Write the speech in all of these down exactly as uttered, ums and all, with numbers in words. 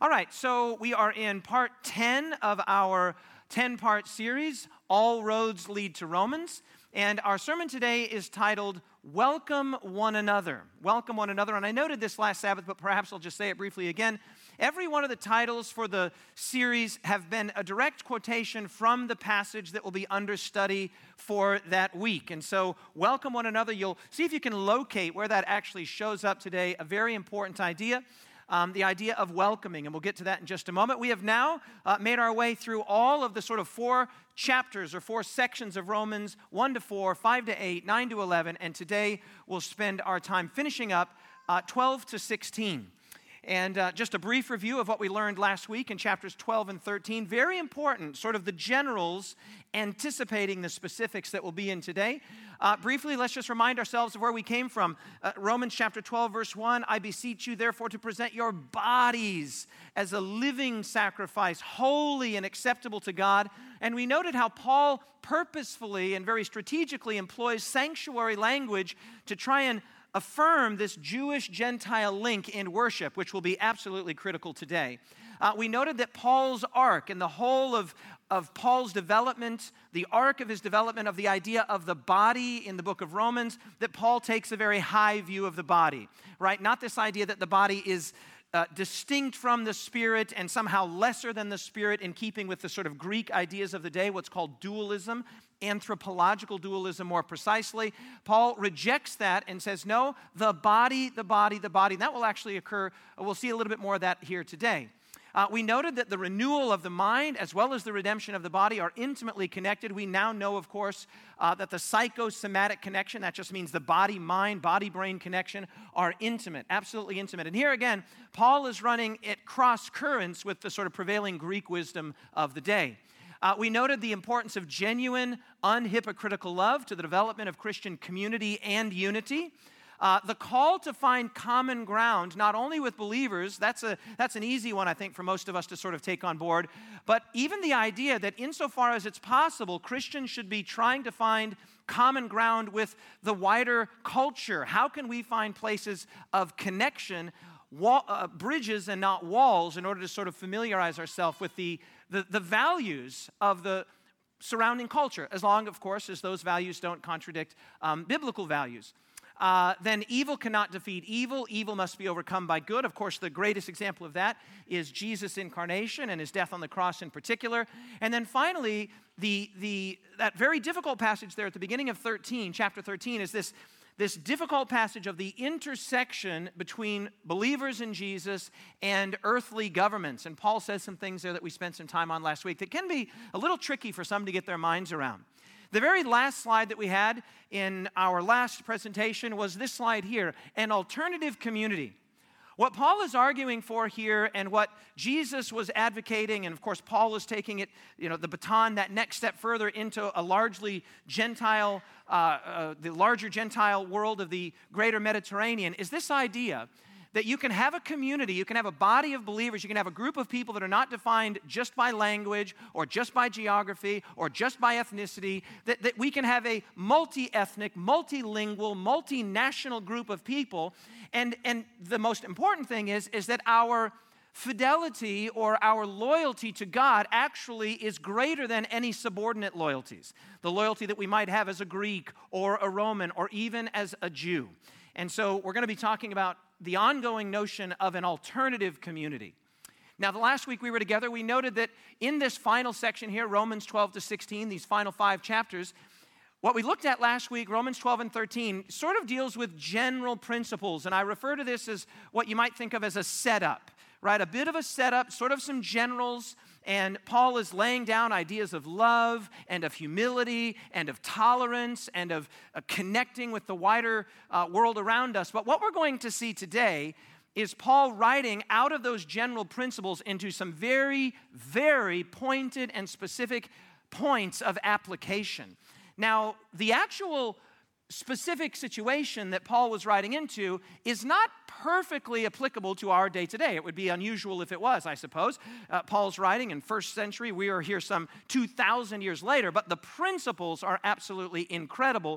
All right, so we are in part ten of our ten-part series, All Roads Lead to Romans. And our sermon today is titled, Welcome One Another. Welcome One Another. And I noted this last Sabbath, but perhaps I'll just say it briefly again. Every one of the titles for the series have been a direct quotation from the passage that will be under study for that week. And so, Welcome One Another, you'll see if you can locate where that actually shows up today, a very important idea. Um, the idea of welcoming, and we'll get to that in just a moment. We have now uh, made our way through all of the sort of four chapters or four sections of Romans, one to four, five to eight, nine to eleven, and today we'll spend our time finishing up uh, twelve to sixteen. And uh, just a brief review of what we learned last week in chapters twelve and thirteen. Very important, sort of the generals anticipating the specifics that will be in today. Uh, briefly, let's just remind ourselves of where we came from. Uh, Romans chapter twelve, verse one, I beseech you, therefore, to present your bodies as a living sacrifice, holy and acceptable to God. And we noted how Paul purposefully and very strategically employs sanctuary language to try and affirm this Jewish-Gentile link in worship, which will be absolutely critical today. Uh, we noted that Paul's arc and the whole of, of Paul's development, the arc of his development of the idea of the body in the book of Romans, that Paul takes a very high view of the body, right? Not this idea that the body is Uh, distinct from the Spirit and somehow lesser than the Spirit in keeping with the sort of Greek ideas of the day, what's called dualism, anthropological dualism more precisely. Paul rejects that and says, no, the body, the body, the body. And that will actually occur. We'll see a little bit more of that here today. Uh, we noted that the renewal of the mind as well as the redemption of the body are intimately connected. We now know, of course, uh, that the psychosomatic connection, that just means the body-mind, body-brain connection, are intimate, absolutely intimate. And here again, Paul is running at cross currents with the sort of prevailing Greek wisdom of the day. Uh, we noted the importance of genuine, unhypocritical love to the development of Christian community and unity. Uh, the call to find common ground, not only with believers, that's a that's an easy one, I think, for most of us to sort of take on board, but even the idea that insofar as it's possible, Christians should be trying to find common ground with the wider culture. How can we find places of connection, wall, uh, bridges and not walls, in order to sort of familiarize ourselves with the, the, the values of the surrounding culture, as long, of course, as those values don't contradict um, biblical values. Uh, then evil cannot defeat evil. Evil must be overcome by good. Of course, the greatest example of that is Jesus' incarnation and his death on the cross in particular. And then finally, the the that very difficult passage there at the beginning of thirteen, chapter thirteen, is this, this difficult passage of the intersection between believers in Jesus and earthly governments. And Paul says some things there that we spent some time on last week that can be a little tricky for some to get their minds around. The very last slide that we had in our last presentation was this slide here, an alternative community. What Paul is arguing for here and what Jesus was advocating, and of course Paul is taking it, you know, the baton, that next step further into a largely Gentile, uh, uh, the larger Gentile world of the greater Mediterranean, is this idea that you can have a community, you can have a body of believers, you can have a group of people that are not defined just by language or just by geography or just by ethnicity, that, that we can have a multi-ethnic, multilingual, multinational group of people. And, and the most important thing is, is that our fidelity or our loyalty to God actually is greater than any subordinate loyalties. The loyalty that we might have as a Greek or a Roman or even as a Jew. And so we're going to be talking about the ongoing notion of an alternative community. Now, the last week we were together, we noted that in this final section here, Romans twelve to sixteen, these final five chapters, what we looked at last week, Romans twelve and thirteen, sort of deals with general principles. And I refer to this as what you might think of as a setup, right? A bit of a setup, sort of some generals. And Paul is laying down ideas of love and of humility and of tolerance and of uh, connecting with the wider uh, world around us. But what we're going to see today is Paul writing out of those general principles into some very, very pointed and specific points of application. Now, the actual specific situation that Paul was writing into is not perfectly applicable to our day today. It would be unusual if it was, I suppose. Uh, Paul's writing in first century. We are here some two thousand years later, but the principles are absolutely incredible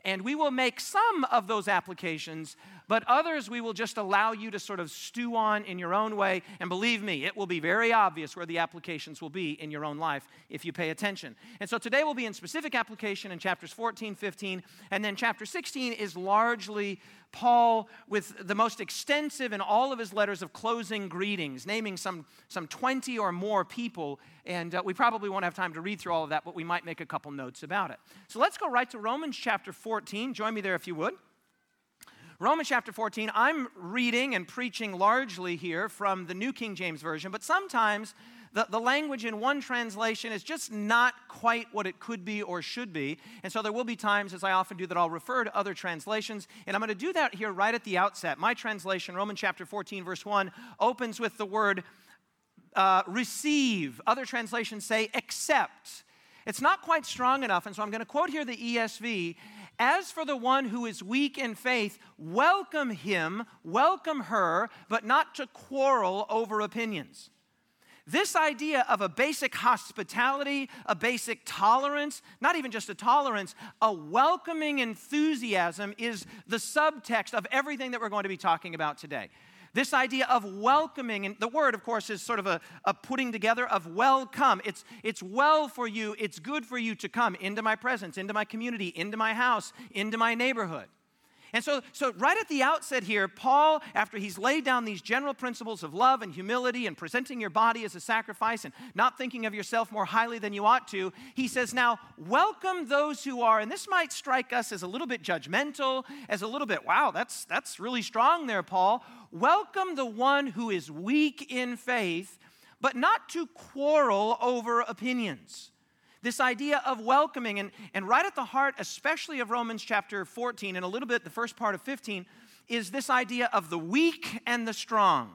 And we will make some of those applications, but others we will just allow you to sort of stew on in your own way. And believe me, it will be very obvious where the applications will be in your own life if you pay attention. And so today we'll be in specific application in chapters fourteen, fifteen, and then chapter sixteen is largely Paul with the most extensive in all of his letters of closing greetings, naming some, some twenty or more people. And uh, we probably won't have time to read through all of that, but we might make a couple notes about it. So let's go right to Romans chapter fourteen. Join me there if you would. Romans chapter fourteen, I'm reading and preaching largely here from the New King James Version, but sometimes the, the language in one translation is just not quite what it could be or should be. And so there will be times, as I often do, that I'll refer to other translations. And I'm going to do that here right at the outset. My translation, Romans chapter fourteen, verse one, opens with the word uh, receive. Other translations say accept. It's not quite strong enough, and so I'm going to quote here the E S V. As for the one who is weak in faith, welcome him, welcome her, but not to quarrel over opinions. This idea of a basic hospitality, a basic tolerance, not even just a tolerance, a welcoming enthusiasm is the subtext of everything that we're going to be talking about today. This idea of welcoming, and the word, of course, is sort of a, a putting together of welcome. It's, it's well for you, it's good for you to come into my presence, into my community, into my house, into my neighborhood. And so, so right at the outset here, Paul, after he's laid down these general principles of love and humility and presenting your body as a sacrifice and not thinking of yourself more highly than you ought to, he says, now, welcome those who are, and this might strike us as a little bit judgmental, as a little bit, wow, that's, that's really strong there, Paul. Welcome the one who is weak in faith, but not to quarrel over opinions. This idea of welcoming, and, and right at the heart, especially of Romans chapter fourteen, and a little bit the first part of fifteen, is this idea of the weak and the strong.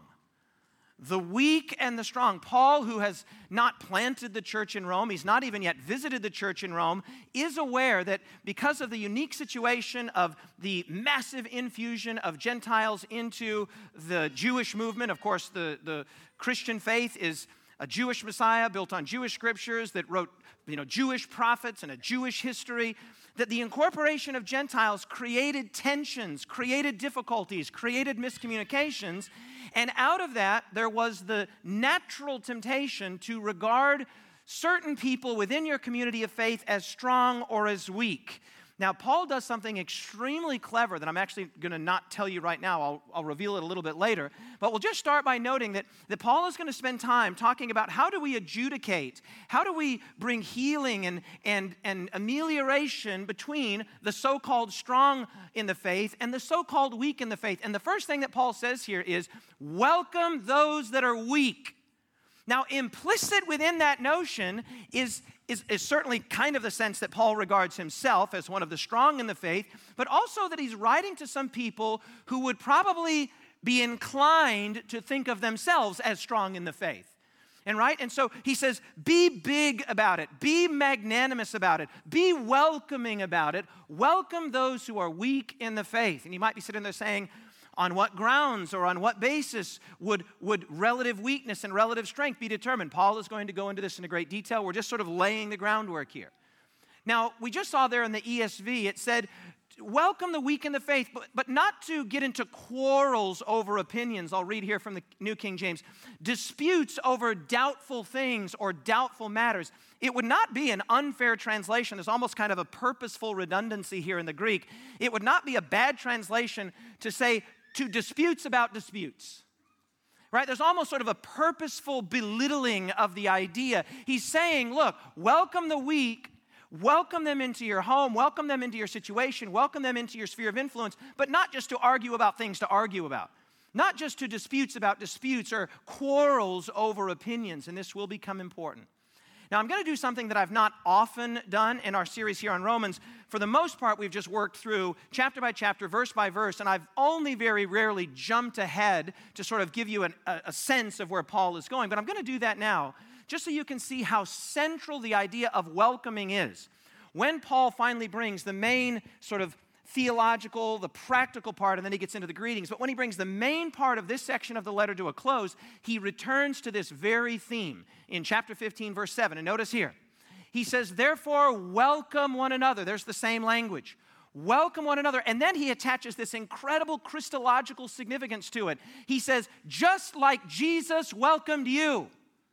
The weak and the strong. Paul, who has not planted the church in Rome, he's not even yet visited the church in Rome, is aware that because of the unique situation of the massive infusion of Gentiles into the Jewish movement, of course, the, the Christian faith is a Jewish Messiah built on Jewish scriptures that wrote, you know, Jewish prophets and a Jewish history, that the incorporation of Gentiles created tensions, created difficulties, created miscommunications, and out of that, there was the natural temptation to regard certain people within your community of faith as strong or as weak. Now, Paul does something extremely clever that I'm actually going to not tell you right now. I'll, I'll reveal it a little bit later. But we'll just start by noting that, that Paul is going to spend time talking about how do we adjudicate, how do we bring healing and, and, and amelioration between the so-called strong in the faith and the so-called weak in the faith. And the first thing that Paul says here is, welcome those that are weak. Now, implicit within that notion is, is, is certainly kind of the sense that Paul regards himself as one of the strong in the faith, but also that he's writing to some people who would probably be inclined to think of themselves as strong in the faith. And right? And so he says, be big about it. Be magnanimous about it. Be welcoming about it. Welcome those who are weak in the faith. And you might be sitting there saying, on what grounds or on what basis would, would relative weakness and relative strength be determined? Paul is going to go into this in a great detail. We're just sort of laying the groundwork here. Now, we just saw there in the E S V, it said, welcome the weak in the faith, but, but not to get into quarrels over opinions. I'll read here from the New King James. Disputes over doubtful things or doubtful matters. It would not be an unfair translation. There's almost kind of a purposeful redundancy here in the Greek. It would not be a bad translation to say, to disputes about disputes, right? There's almost sort of a purposeful belittling of the idea. He's saying, look, welcome the weak, welcome them into your home, welcome them into your situation, welcome them into your sphere of influence, but not just to argue about things to argue about, not just to disputes about disputes or quarrels over opinions, and this will become important. Now, I'm going to do something that I've not often done in our series here on Romans. For the most part, we've just worked through chapter by chapter, verse by verse, and I've only very rarely jumped ahead to sort of give you an, a, a sense of where Paul is going. But I'm going to do that now, just so you can see how central the idea of welcoming is. When Paul finally brings the main sort of theological, the practical part, and then he gets into the greetings. But when he brings the main part of this section of the letter to a close, he returns to this very theme in chapter fifteen, verse seven. And notice here, he says, therefore, welcome one another. There's the same language. Welcome one another. And then he attaches this incredible Christological significance to it. He says, just like Jesus welcomed you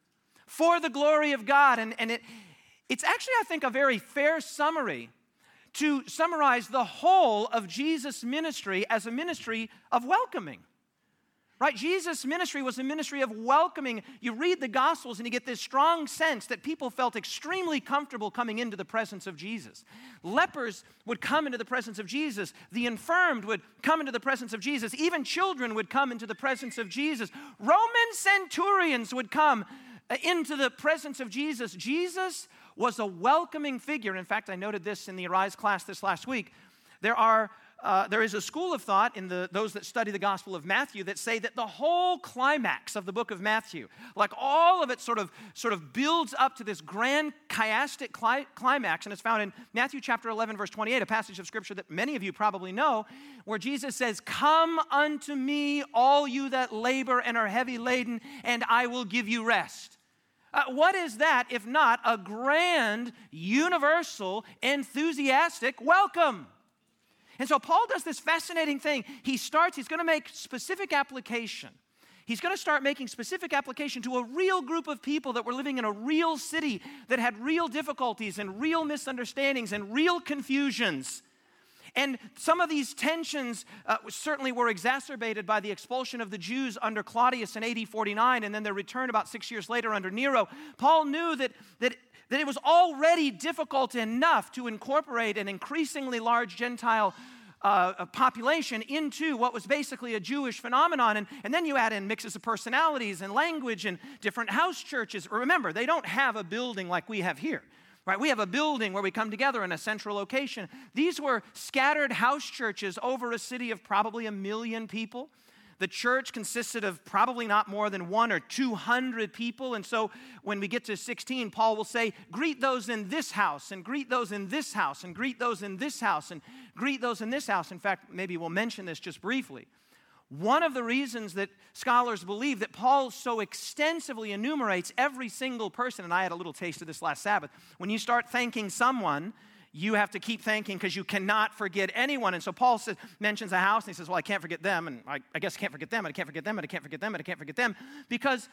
for the glory of God. And, and it, it's actually, I think, a very fair summary to summarize the whole of Jesus' ministry as a ministry of welcoming. Right? Jesus' ministry was a ministry of welcoming. You read the Gospels and you get this strong sense that people felt extremely comfortable coming into the presence of Jesus. Lepers would come into the presence of Jesus. The infirmed would come into the presence of Jesus. Even children would come into the presence of Jesus. Roman centurions would come into the presence of Jesus. Jesus was a welcoming figure. In fact, I noted this in the Arise class this last week. There are Uh, there is a school of thought in the, those that study the Gospel of Matthew that say that the whole climax of the book of Matthew, like all of it sort of, sort of builds up to this grand chiastic cli- climax, and it's found in Matthew chapter eleven, verse twenty-eight, a passage of Scripture that many of you probably know, where Jesus says, "Come unto me, all you that labor and are heavy laden, and I will give you rest." Uh, what is that if not a grand, universal, enthusiastic welcome? And so Paul does this fascinating thing. He starts, he's going to make specific application. He's going to start making specific application to a real group of people that were living in a real city that had real difficulties and real misunderstandings and real confusions. And some of these tensions uh, certainly were exacerbated by the expulsion of the Jews under Claudius in A D forty-nine and then their return about six years later under Nero. Paul knew that, that, that it was already difficult enough to incorporate an increasingly large Gentile uh, population into what was basically a Jewish phenomenon. And, and then you add in mixes of personalities and language and different house churches. Remember, they don't have a building like we have here. Right, we have a building where we come together in a central location. These were scattered house churches over a city of probably a million people. The church consisted of probably not more than one or two hundred people. And so when we get to sixteen, Paul will say, greet those in this house, and greet those in this house, and greet those in this house, and greet those in this house. In fact, maybe we'll mention this just briefly. One of the reasons that scholars believe that Paul so extensively enumerates every single person, and I had a little taste of this last Sabbath, when you start thanking someone, you have to keep thanking because you cannot forget anyone. And so Paul says, mentions a house, and he says, well, I can't forget them, and I, I guess I can't forget them, and I can't forget them, and I can't forget them, and I can't forget them, because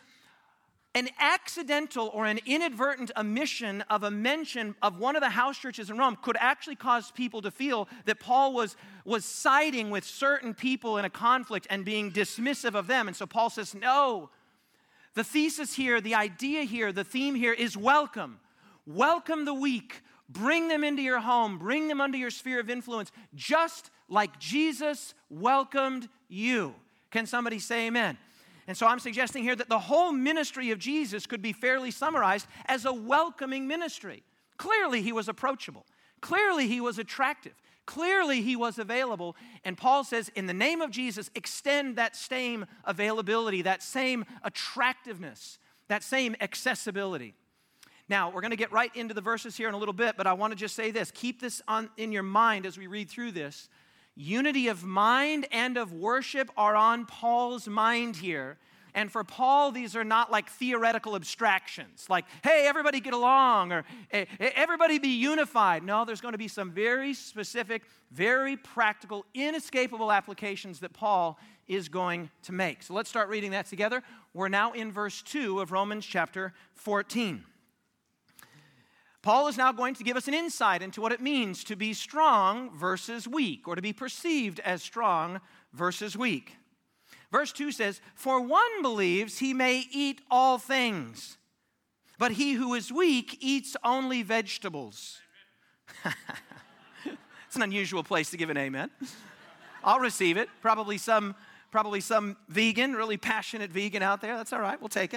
an accidental or an inadvertent omission of a mention of one of the house churches in Rome could actually cause people to feel that Paul was, was siding with certain people in a conflict and being dismissive of them. And so Paul says, no, the thesis here, the idea here, the theme here is welcome. Welcome the weak. Bring them into your home. Bring them under your sphere of influence, just like Jesus welcomed you. Can somebody say amen? And so I'm suggesting here that the whole ministry of Jesus could be fairly summarized as a welcoming ministry. Clearly, he was approachable. Clearly, he was attractive. Clearly, he was available. And Paul says, in the name of Jesus, extend that same availability, that same attractiveness, that same accessibility. Now, we're going to get right into the verses here in a little bit, but I want to just say this. Keep this on, in your mind as we read through this. Unity of mind and of worship are on Paul's mind here. And for Paul, these are not like theoretical abstractions, like, hey, everybody get along, or hey, everybody be unified. No, there's going to be some very specific, very practical, inescapable applications that Paul is going to make. So let's start reading that together. We're now in verse two of Romans chapter fourteen. Paul is now going to give us an insight into what it means to be strong versus weak, or to be perceived as strong versus weak. Verse two says, for one believes he may eat all things, but he who is weak eats only vegetables. It's an unusual place to give an amen. I'll receive it. Probably some, probably some vegan, really passionate vegan out there. That's all right. We'll take it.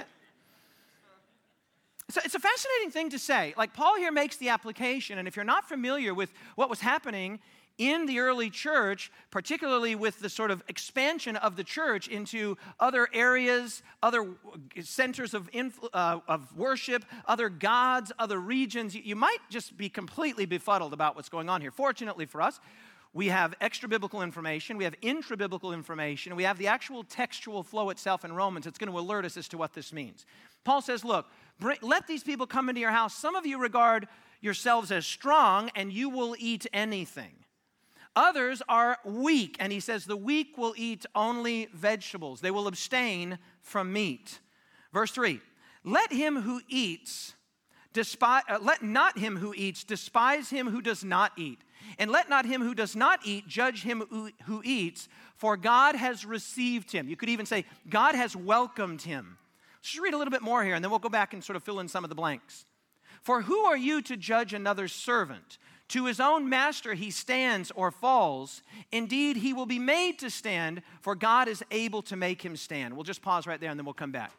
So it's a fascinating thing to say. Like, Paul here makes the application, and if you're not familiar with what was happening in the early church, particularly with the sort of expansion of the church into other areas, other centers of, influ- uh, of worship, other gods, other regions, you, you might just be completely befuddled about what's going on here. Fortunately for us, we have extra-biblical information, we have intra-biblical information, and we have the actual textual flow itself in Romans. It's going to alert us as to what this means. Paul says, look, bring, let these people come into your house. Some of you regard yourselves as strong, and you will eat anything. Others are weak, and he says the weak will eat only vegetables. They will abstain from meat. Verse three, let him who eats, despise, uh, let not him who eats despise him who does not eat, and let not him who does not eat judge him who, who eats, for God has received him. You could even say, God has welcomed him. Let's just read a little bit more here, and then we'll go back and sort of fill in some of the blanks. For who are you to judge another's servant? To his own master he stands or falls. Indeed, he will be made to stand, for God is able to make him stand. We'll just pause right there, and then we'll come back.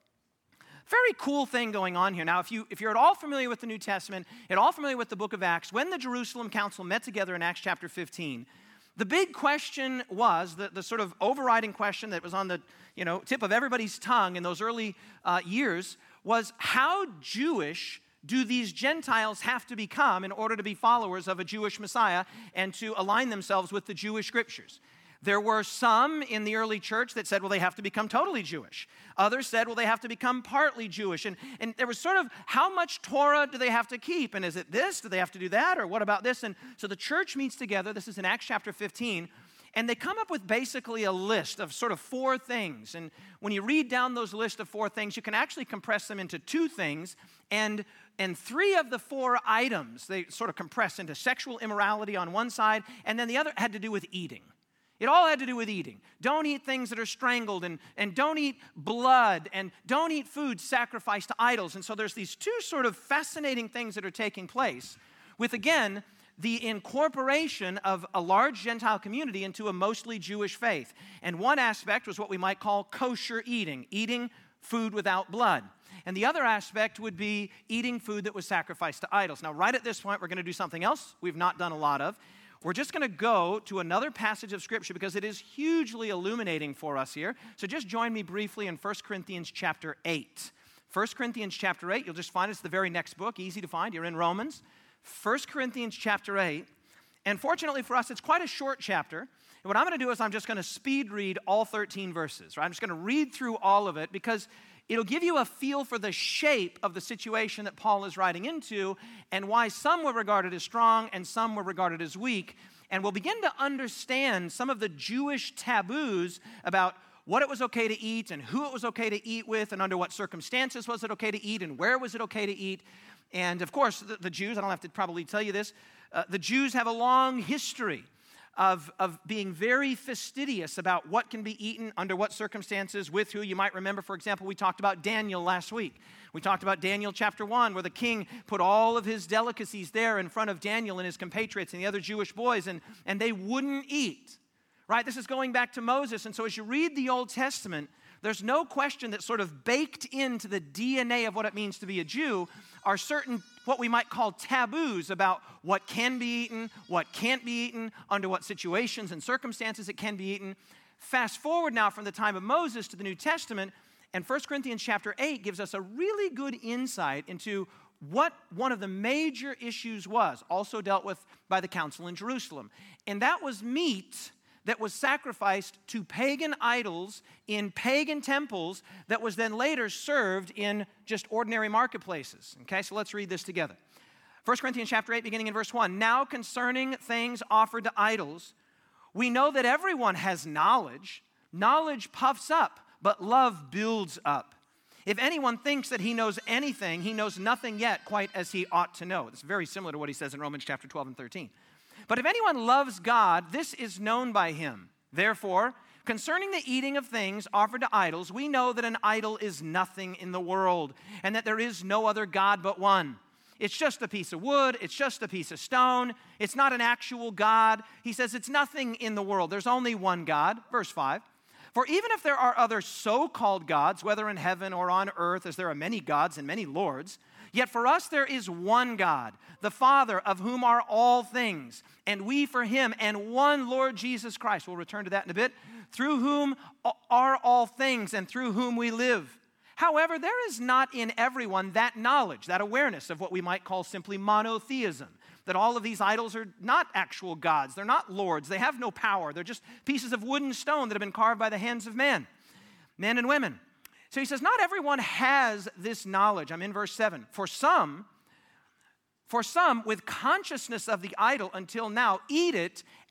Very cool thing going on here. Now, if, you, if you're at all familiar with the New Testament, at all familiar with the book of Acts, when the Jerusalem Council met together in Acts chapter fifteen, the big question was, the, the sort of overriding question that was on the you know, tip of everybody's tongue in those early uh, years was, how Jewish do these Gentiles have to become in order to be followers of a Jewish Messiah and to align themselves with the Jewish scriptures? There were some in the early church that said, well, they have to become totally Jewish. Others said, well, they have to become partly Jewish. And, and there was sort of, how much Torah do they have to keep? And is it this? Do they have to do that? Or what about this? And so the church meets together. This is in Acts chapter fifteen. And they come up with basically a list of sort of four things. And when you read down those list of four things, you can actually compress them into two things. And, and three of the four items, they sort of compress into sexual immorality on one side, and then the other had to do with eating. It all had to do with eating. Don't eat things that are strangled, and, and don't eat blood, and don't eat food sacrificed to idols. And so there's these two sort of fascinating things that are taking place with, again, the incorporation of a large Gentile community into a mostly Jewish faith. And one aspect was what we might call kosher eating, eating food without blood. And the other aspect would be eating food that was sacrificed to idols. Now, right at this point, we're going to do something else we've not done a lot of. We're just going to go to another passage of Scripture because it is hugely illuminating for us here. So just join me briefly in First Corinthians chapter eight. First Corinthians chapter eight, you'll just find it's the very next book, easy to find. You're in Romans. First Corinthians chapter eight. And fortunately for us, it's quite a short chapter. And what I'm going to do is I'm just going to speed read all thirteen verses. Right? I'm just going to read through all of it because it'll give you a feel for the shape of the situation that Paul is writing into and why some were regarded as strong and some were regarded as weak. And we'll begin to understand some of the Jewish taboos about what it was okay to eat and who it was okay to eat with and under what circumstances was it okay to eat and where was it okay to eat. And of course, the, the Jews, I don't have to probably tell you this, uh, the Jews have a long history Of, of being very fastidious about what can be eaten, under what circumstances, with who. You might remember, for example, we talked about Daniel last week. We talked about Daniel chapter one, where the king put all of his delicacies there in front of Daniel and his compatriots and the other Jewish boys, and, and they wouldn't eat. Right? This is going back to Moses. And so as you read the Old Testament, there's no question that sort of baked into the D N A of what it means to be a Jew are certain what we might call taboos about what can be eaten, what can't be eaten, under what situations and circumstances it can be eaten. Fast forward now from the time of Moses to the New Testament, and First Corinthians chapter eight gives us a really good insight into what one of the major issues was, also dealt with by the council in Jerusalem. And that was meat that was sacrificed to pagan idols in pagan temples that was then later served in just ordinary marketplaces. Okay, so let's read this together. First Corinthians chapter eight, beginning in verse one. Now concerning things offered to idols, we know that everyone has knowledge. Knowledge puffs up, but love builds up. If anyone thinks that he knows anything, he knows nothing yet quite as he ought to know. It's very similar to what he says in Romans chapter twelve and thirteen. But if anyone loves God, this is known by him. Therefore, concerning the eating of things offered to idols, we know that an idol is nothing in the world, and that there is no other God but one. It's just a piece of wood. It's just a piece of stone. It's not an actual God. He says it's nothing in the world. There's only one God. Verse five. For even if there are other so-called gods, whether in heaven or on earth, as there are many gods and many lords, yet for us there is one God, the Father, of whom are all things, and we for him, and one Lord Jesus Christ. We'll return to that in a bit. Through whom are all things, and through whom we live. However, there is not in everyone that knowledge, that awareness of what we might call simply monotheism, that all of these idols are not actual gods. They're not lords. They have no power. They're just pieces of wood and stone that have been carved by the hands of men, men and women. So he says, not everyone has this knowledge. I'm in verse seven. For some, for some, with consciousness of the idol until now, eat it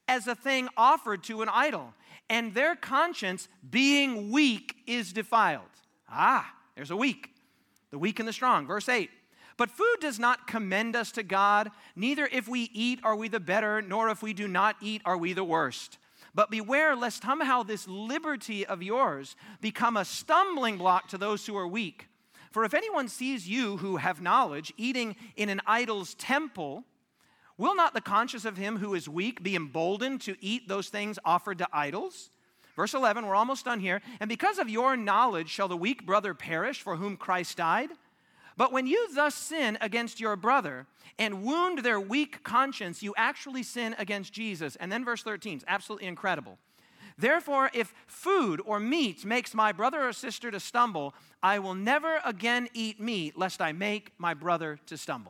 as a thing offered to an idol, and their conscience, being weak, is defiled. Ah, there's a weak, the weak and the strong. Verse eight. But food does not commend us to God, neither if we eat are we the better, nor if we do not eat are we the worst. But beware lest somehow this liberty of yours become a stumbling block to those who are weak. For if anyone sees you who have knowledge eating in an idol's temple, will not the conscience of him who is weak be emboldened to eat those things offered to idols? Verse eleven, we're almost done here. And because of your knowledge shall the weak brother perish for whom Christ died? But when you thus sin against your brother and wound their weak conscience, you actually sin against Jesus. And then verse thirteen is absolutely incredible. Therefore, if food or meat makes my brother or sister to stumble, I will never again eat meat, lest I make my brother to stumble.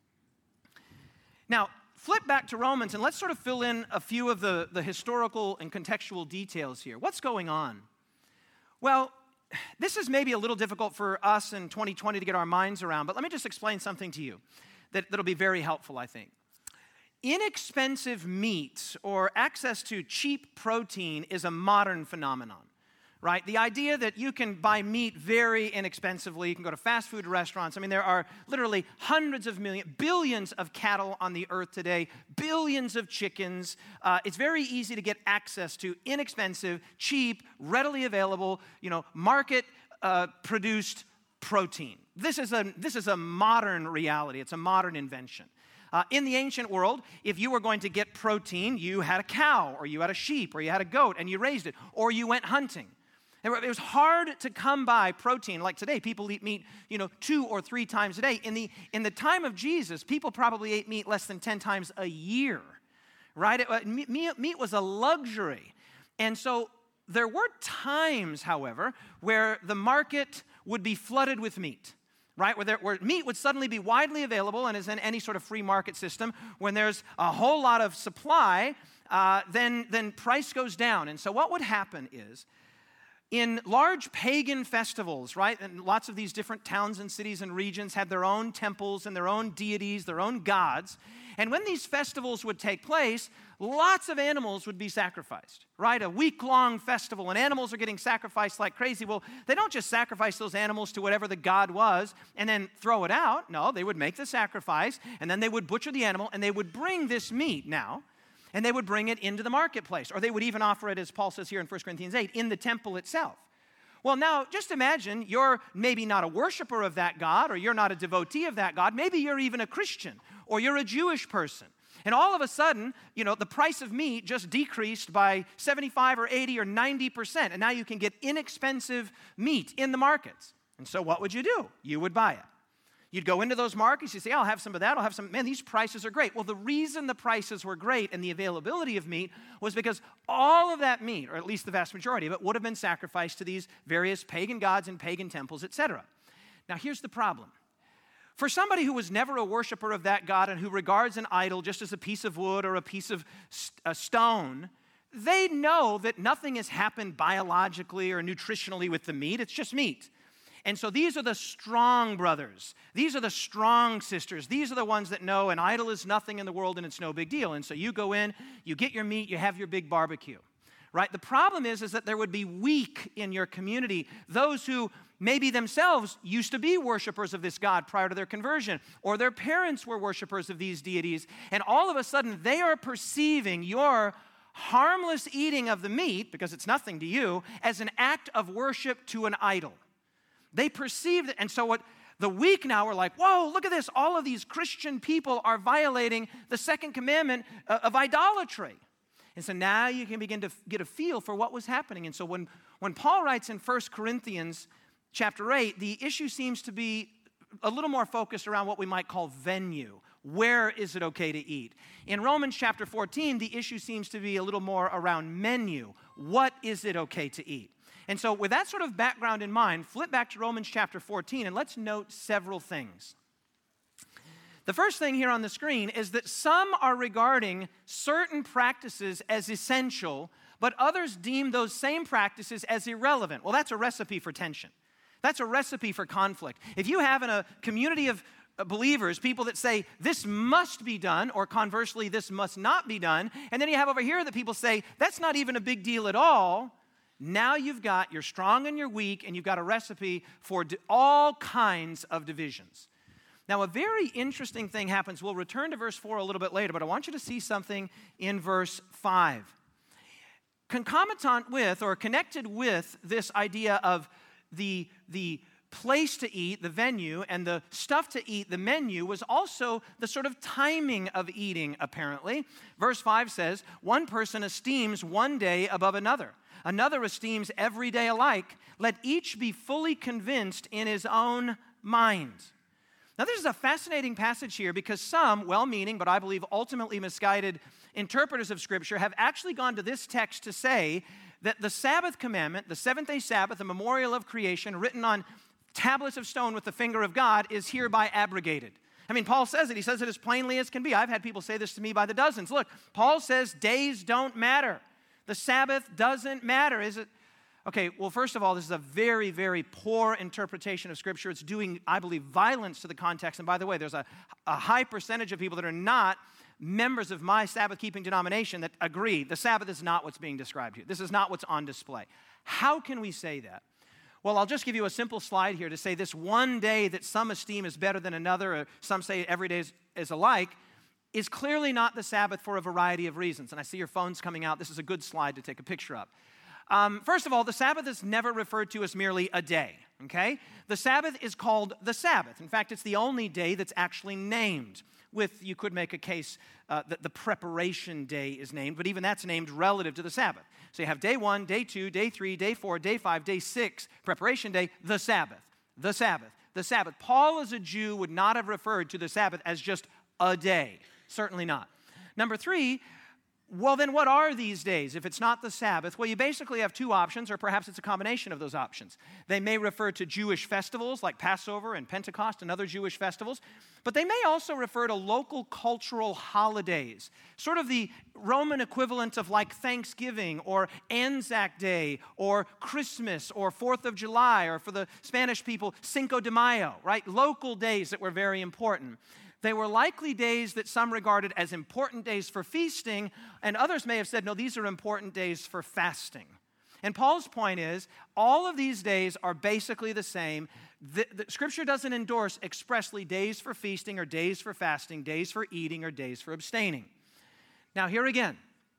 Now, flip back to Romans, and let's sort of fill in a few of the, the historical and contextual details here. What's going on? Well, this is maybe a little difficult for us in twenty twenty to get our minds around, but let me just explain something to you that, that'll be very helpful, I think. Inexpensive meat or access to cheap protein is a modern phenomenon, right? The idea that you can buy meat very inexpensively, you can go to fast food restaurants. I mean, there are literally hundreds of millions, billions of cattle on the earth today, billions of chickens. Uh, it's very easy to get access to inexpensive, cheap, readily available, you know, market-produced uh, protein. This is a this is a modern reality. It's a modern invention. Uh, in the ancient world, if you were going to get protein, you had a cow, or you had a sheep, or you had a goat, and you raised it, or you went hunting. It was hard to come by protein. Like today, people eat meat, you know, two or three times a day. In the in the time of Jesus, people probably ate meat less than ten times a year, right? It, meat, meat was a luxury. And so there were times, however, where the market would be flooded with meat. Right, where, there, where meat would suddenly be widely available, and as in any sort of free market system, when there's a whole lot of supply, uh, then, then price goes down. And so what would happen is, in large pagan festivals, right, and lots of these different towns and cities and regions had their own temples and their own deities, their own gods, and when these festivals would take place, lots of animals would be sacrificed, right? A week-long festival, and animals are getting sacrificed like crazy. Well, they don't just sacrifice those animals to whatever the god was and then throw it out. No, they would make the sacrifice, and then they would butcher the animal, and they would bring this meat now, and they would bring it into the marketplace, or they would even offer it, as Paul says here in First Corinthians eight, in the temple itself. Well, now, just imagine you're maybe not a worshiper of that God, or you're not a devotee of that God. Maybe you're even a Christian, or you're a Jewish person. And all of a sudden, you know, the price of meat just decreased by seventy-five or eighty or ninety percent, and now you can get inexpensive meat in the markets. And so what would you do? You would buy it. You'd go into those markets, you say, I'll have some of that, I'll have some, man, these prices are great. Well, the reason the prices were great and the availability of meat was because all of that meat, or at least the vast majority of it, would have been sacrificed to these various pagan gods and pagan temples, et cetera. Now, here's the problem. For somebody who was never a worshiper of that God and who regards an idol just as a piece of wood or a piece of st- a stone, they know that nothing has happened biologically or nutritionally with the meat. It's just meat. And so these are the strong brothers. These are the strong sisters. These are the ones that know an idol is nothing in the world and it's no big deal. And so you go in, you get your meat, you have your big barbecue, right? The problem is, is that there would be weak in your community, those who maybe themselves used to be worshipers of this God prior to their conversion, or their parents were worshipers of these deities, and all of a sudden they are perceiving your harmless eating of the meat, because it's nothing to you, as an act of worship to an idol. They perceive it, and so what the weak now are like, whoa, look at this. All of these Christian people are violating the second commandment of idolatry. And so now you can begin to get a feel for what was happening. And so when, when Paul writes in First Corinthians chapter eight, the issue seems to be a little more focused around what we might call venue. Where is it okay to eat? In Romans chapter fourteen, the issue seems to be a little more around menu. What is it okay to eat? And so with that sort of background in mind, flip back to Romans chapter fourteen, and let's note several things. The first thing here on the screen is that some are regarding certain practices as essential, but others deem those same practices as irrelevant. Well, that's a recipe for tension. That's a recipe for conflict. If you have in a community of believers, people that say this must be done, or conversely, this must not be done. And then you have over here that people say that's not even a big deal at all. Now you've got you're strong and you're weak, and you've got a recipe for di- all kinds of divisions. Now, a very interesting thing happens. We'll return to verse four a little bit later, but I want you to see something in verse five. Concomitant with, or connected with, this idea of the the place to eat, the venue, and the stuff to eat, the menu, was also the sort of timing of eating, apparently. Verse five says, one person esteems one day above another. Another esteems every day alike. Let each be fully convinced in his own mind. Now, this is a fascinating passage here because some well-meaning, but I believe ultimately misguided interpreters of Scripture have actually gone to this text to say that the Sabbath commandment, the seventh-day Sabbath, the memorial of creation, written on tablets of stone with the finger of God, is hereby abrogated. I mean, Paul says it. He says it as plainly as can be. I've had people say this to me by the dozens. Look, Paul says days don't matter. The Sabbath doesn't matter. Is it? Okay, well, first of all, this is a very, very poor interpretation of Scripture. It's doing, I believe, violence to the context. And by the way, there's a, a high percentage of people that are not members of my Sabbath-keeping denomination that agree the Sabbath is not what's being described here. This is not what's on display. How can we say that? Well, I'll just give you a simple slide here to say this one day that some esteem is better than another, or some say every day is, is alike, is clearly not the Sabbath for a variety of reasons. And I see your phones coming out. This is a good slide to take a picture of. Um, first of all, the Sabbath is never referred to as merely a day, okay? The Sabbath is called the Sabbath. In fact, it's the only day that's actually named. With, you could make a case uh, that the preparation day is named, but even that's named relative to the Sabbath. So you have day one, day two, day three, day four, day five, day six, preparation day, the Sabbath, the Sabbath, the Sabbath. Paul, as a Jew, would not have referred to the Sabbath as just a day. Certainly not. Number three, well, then what are these days if it's not the Sabbath? Well, you basically have two options, or perhaps it's a combination of those options. They may refer to Jewish festivals like Passover and Pentecost and other Jewish festivals, but they may also refer to local cultural holidays, sort of the Roman equivalent of like Thanksgiving or Anzac Day or Christmas or fourth of July, or for the Spanish people, Cinco de Mayo, right? Local days that were very important. They were likely days that some regarded as important days for feasting, and others may have said, no, these are important days for fasting. And Paul's point is, all of these days are basically the same. The, the Scripture doesn't endorse expressly days for feasting or days for fasting, days for eating or days for abstaining. Now, here again,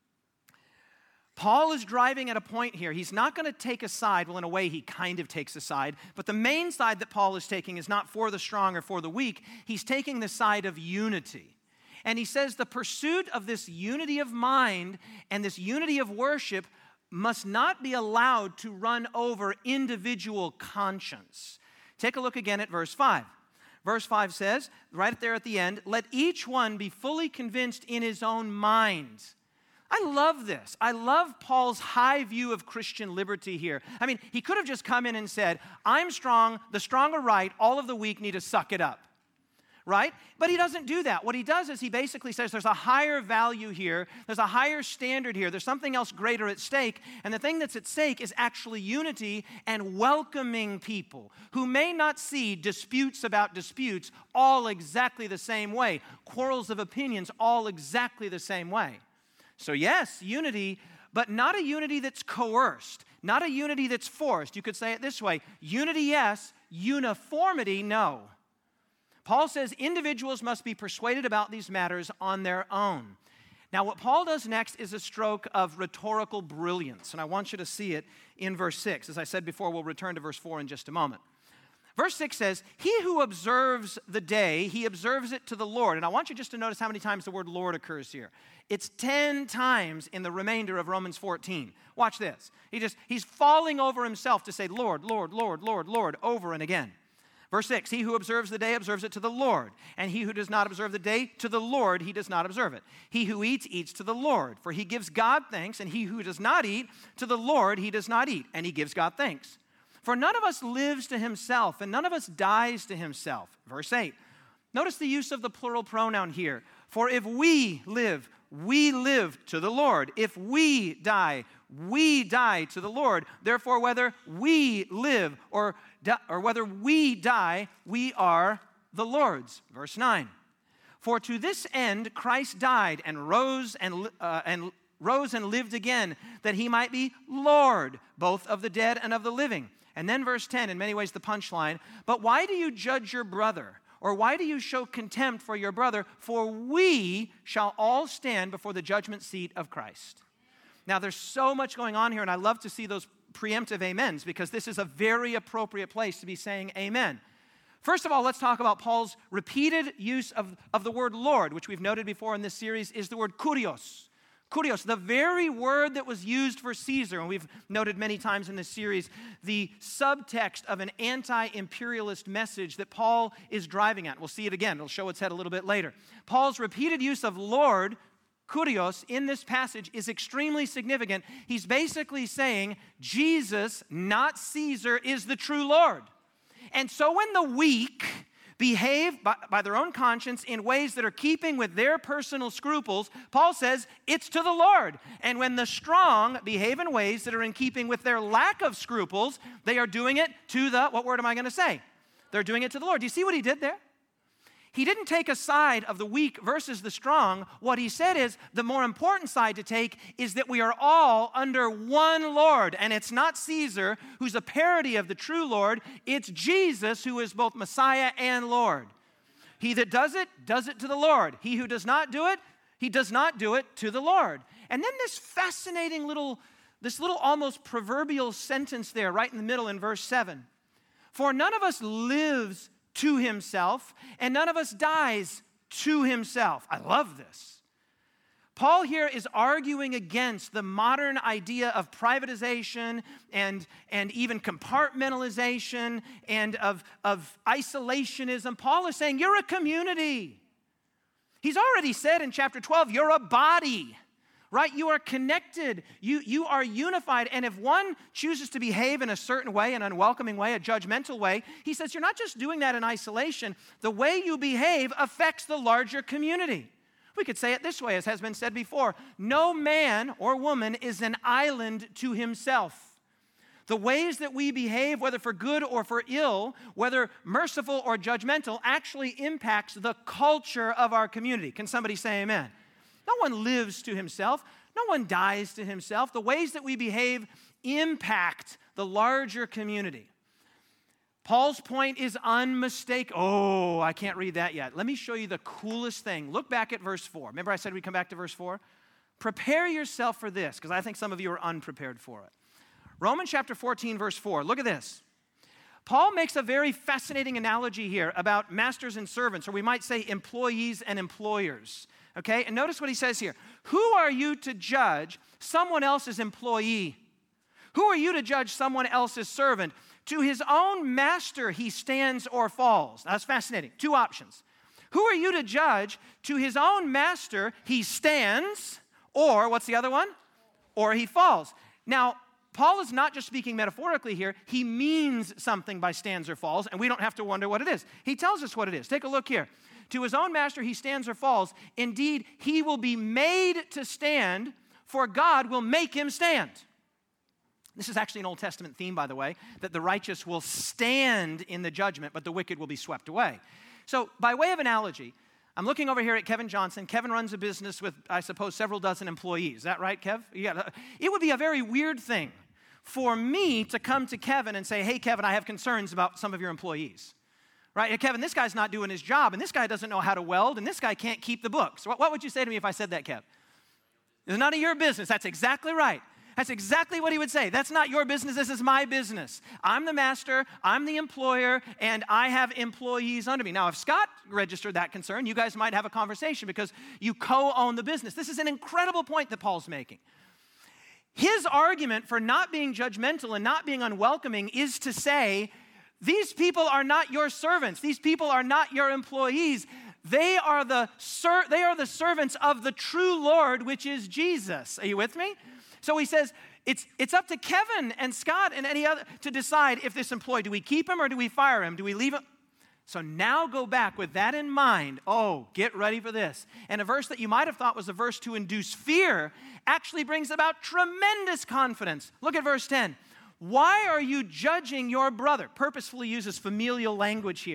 Paul is driving at a point here. He's not going to take a side. Well, in a way, he kind of takes a side. But the main side that Paul is taking is not for the strong or for the weak. He's taking the side of unity. And he says the pursuit of this unity of mind and this unity of worship must not be allowed to run over individual conscience. Take a look again at verse five. Verse five says, right there at the end, let each one be fully convinced in his own mind. I love this. I love Paul's high view of Christian liberty here. I mean, he could have just come in and said, I'm strong, the strong are right, all of the weak need to suck it up, right? But he doesn't do that. What he does is he basically says there's a higher value here, there's a higher standard here, there's something else greater at stake, and the thing that's at stake is actually unity and welcoming people who may not see disputes about disputes all exactly the same way, quarrels of opinions all exactly the same way. So yes, unity, but not a unity that's coerced, not a unity that's forced. You could say it this way, unity yes, uniformity no. Paul says individuals must be persuaded about these matters on their own. Now what Paul does next is a stroke of rhetorical brilliance, and I want you to see it in verse six. As I said before, we'll return to verse four in just a moment. Verse six says, he who observes the day, he observes it to the Lord. And I want you just to notice how many times the word Lord occurs here. It's ten times in the remainder of Romans fourteen. Watch this. He just, he's falling over himself to say, Lord, Lord, Lord, Lord, Lord, over and again. Verse six, he who observes the day observes it to the Lord. And he who does not observe the day, to the Lord he does not observe it. He who eats, eats to the Lord. For he gives God thanks. And he who does not eat, to the Lord he does not eat. And he gives God thanks. For none of us lives to himself, and none of us dies to himself. Verse eight. Notice the use of the plural pronoun here. For if we live, we live to the Lord. If we die, we die to the Lord. Therefore, whether we live or, di- or whether we die, we are the Lord's. Verse nine. For to this end Christ died and rose and, uh, and rose and lived again, that he might be Lord, both of the dead and of the living. And then verse ten, in many ways the punchline, but why do you judge your brother? Or why do you show contempt for your brother? For we shall all stand before the judgment seat of Christ. Now, there's so much going on here, and I love to see those preemptive amens, because this is a very appropriate place to be saying amen. First of all, let's talk about Paul's repeated use of, of the word Lord, which we've noted before in this series is the word kurios. Kurios, the very word that was used for Caesar, and we've noted many times in this series, the subtext of an anti-imperialist message that Paul is driving at. We'll see it again. It'll show its head a little bit later. Paul's repeated use of Lord, kurios, in this passage is extremely significant. He's basically saying Jesus, not Caesar, is the true Lord. And so when the weak behave by, by their own conscience in ways that are keeping with their personal scruples, Paul says it's to the Lord. And when the strong behave in ways that are in keeping with their lack of scruples, they are doing it to the, what word am I going to say? They're doing it to the Lord. Do you see what he did there? He didn't take a side of the weak versus the strong. What he said is the more important side to take is that we are all under one Lord. And it's not Caesar, who's a parody of the true Lord. It's Jesus, who is both Messiah and Lord. He that does it, does it to the Lord. He who does not do it, he does not do it to the Lord. And then this fascinating little, this little almost proverbial sentence there right in the middle in verse seven. For none of us lives to himself, and none of us dies to himself. I love this. Paul here is arguing against the modern idea of privatization and, and even compartmentalization and of, of isolationism. Paul is saying, you're a community. He's already said in chapter twelve, you're a body. Right? You are connected. You, you are unified. And if one chooses to behave in a certain way, an unwelcoming way, a judgmental way, he says you're not just doing that in isolation. The way you behave affects the larger community. We could say it this way, as has been said before. No man or woman is an island to himself. The ways that we behave, whether for good or for ill, whether merciful or judgmental, actually impacts the culture of our community. Can somebody say amen? No one lives to himself. No one dies to himself. The ways that we behave impact the larger community. Paul's point is unmistakable. Oh, I can't read that yet. Let me show you the coolest thing. Look back at verse four. Remember I said we'd come back to verse four? Prepare yourself for this, because I think some of you are unprepared for it. Romans chapter fourteen, verse four. Look at this. Paul makes a very fascinating analogy here about masters and servants, or we might say employees and employers. Okay, and notice what he says here. Who are you to judge someone else's employee? Who are you to judge someone else's servant? To his own master he stands or falls. That's fascinating. Two options. Who are you to judge? To his own master he stands, or what's the other one? Or he falls. Now, Paul is not just speaking metaphorically here. He means something by stands or falls, and we don't have to wonder what it is. He tells us what it is. Take a look here. To his own master he stands or falls. Indeed, he will be made to stand, for God will make him stand. This is actually an Old Testament theme, by the way, that the righteous will stand in the judgment, but the wicked will be swept away. So, by way of analogy, I'm looking over here at Kevin Johnson. Kevin runs a business with, I suppose, several dozen employees. Is that right, Kev? Yeah. It would be a very weird thing for me to come to Kevin and say, hey, Kevin, I have concerns about some of your employees. Right? Hey, Kevin, this guy's not doing his job, and this guy doesn't know how to weld, and this guy can't keep the books. What, what would you say to me if I said that, Kev? It's none of your business. That's exactly right. That's exactly what he would say. That's not your business. This is my business. I'm the master. I'm the employer, and I have employees under me. Now, if Scott registered that concern, you guys might have a conversation because you co-own the business. This is an incredible point that Paul's making. His argument for not being judgmental and not being unwelcoming is to say, these people are not your servants. These people are not your employees. They are the ser- they are the servants of the true Lord, which is Jesus. Are you with me? So he says, it's, it's up to Kevin and Scott and any other to decide if this employee, do we keep him or do we fire him? Do we leave him? So now go back with that in mind. Oh, get ready for this. And a verse that you might have thought was a verse to induce fear actually brings about tremendous confidence. Look at verse ten. Why are you judging your brother? Purposefully uses familial language here.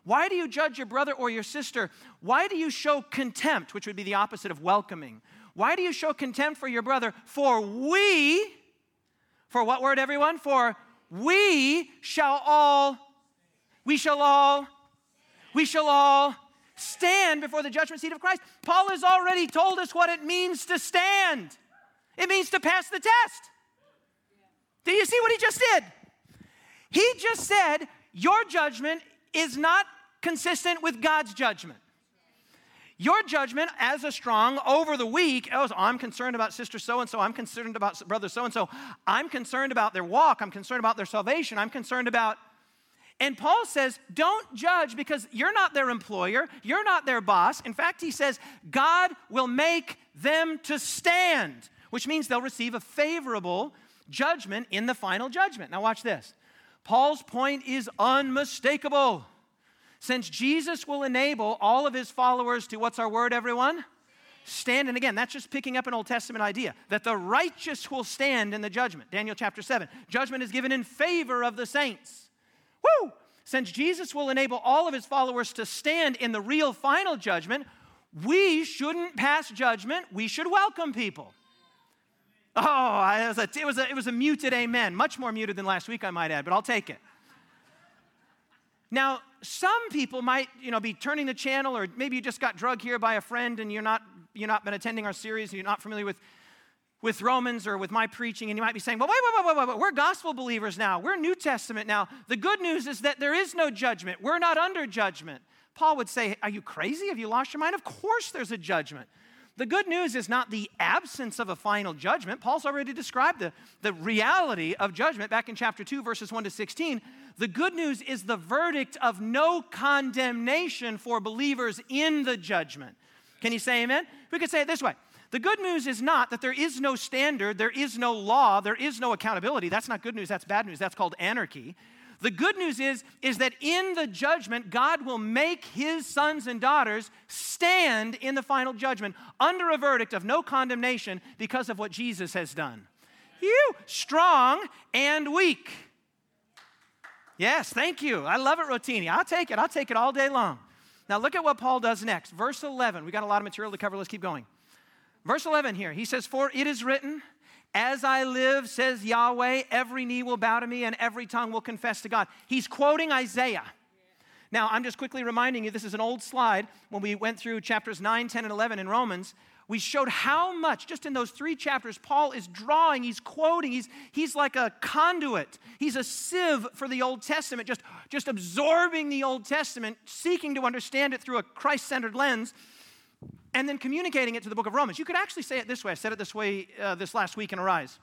Why do you judge your brother or your sister? Why do you show contempt, which would be the opposite of welcoming? Why do you show contempt for your brother? For we, for what word, everyone? For we shall all, we shall all, we shall all stand before the judgment seat of Christ. Paul has already told us what it means to stand. It means to pass the test. Do you see what he just did? He just said, your judgment is not consistent with God's judgment. Your judgment as a strong over the weak, oh, so I'm concerned about sister so-and-so, I'm concerned about brother so-and-so, I'm concerned about their walk, I'm concerned about their salvation, I'm concerned about... And Paul says, don't judge because you're not their employer, you're not their boss. In fact, he says, God will make them to stand, which means they'll receive a favorable judgment in the final judgment. Now watch this. Paul's point is unmistakable. Since Jesus will enable all of his followers to, what's our word, everyone? Stand. And again, that's just picking up an Old Testament idea, that the righteous will stand in the judgment. Daniel chapter seven. Judgment is given in favor of the saints. Woo! Since Jesus will enable all of his followers to stand in the real final judgment, we shouldn't pass judgment. We should welcome people. Oh, it was, a, it, was a, it was a muted amen. Much more muted than last week, I might add, but I'll take it. Now, some people might, you know, be turning the channel, or maybe you just got drugged here by a friend and you're not, you're not been attending our series, and you're not familiar with, with Romans or with my preaching, and you might be saying, well, wait, wait, wait, wait, wait, we're gospel believers now. We're New Testament now. The good news is that there is no judgment. We're not under judgment. Paul would say, are you crazy? Have you lost your mind? Of course there's a judgment. The good news is not the absence of a final judgment. Paul's already described the, the reality of judgment back in chapter two, verses one to sixteen. The good news is the verdict of no condemnation for believers in the judgment. Can you say amen? We could say it this way. The good news is not that there is no standard, there is no law, there is no accountability. That's not good news, that's bad news. That's called anarchy. The good news is, is that in the judgment, God will make his sons and daughters stand in the final judgment under a verdict of no condemnation because of what Jesus has done. You, strong and weak. Yes, thank you. I love it, Rotini. I'll take it. I'll take it all day long. Now look at what Paul does next. Verse eleven. We got a lot of material to cover. Let's keep going. Verse eleven here. He says, for it is written, as I live, says Yahweh, every knee will bow to me and every tongue will confess to God. He's quoting Isaiah. Now, I'm just quickly reminding you, this is an old slide. When we went through chapters nine, ten, and eleven in Romans, we showed how much, just in those three chapters, Paul is drawing, he's quoting, he's, he's like a conduit. He's a sieve for the Old Testament, just, just absorbing the Old Testament, seeking to understand it through a Christ-centered lens, and then communicating it to the book of Romans. You could actually say it this way. I said it this way uh, this last week in Arise.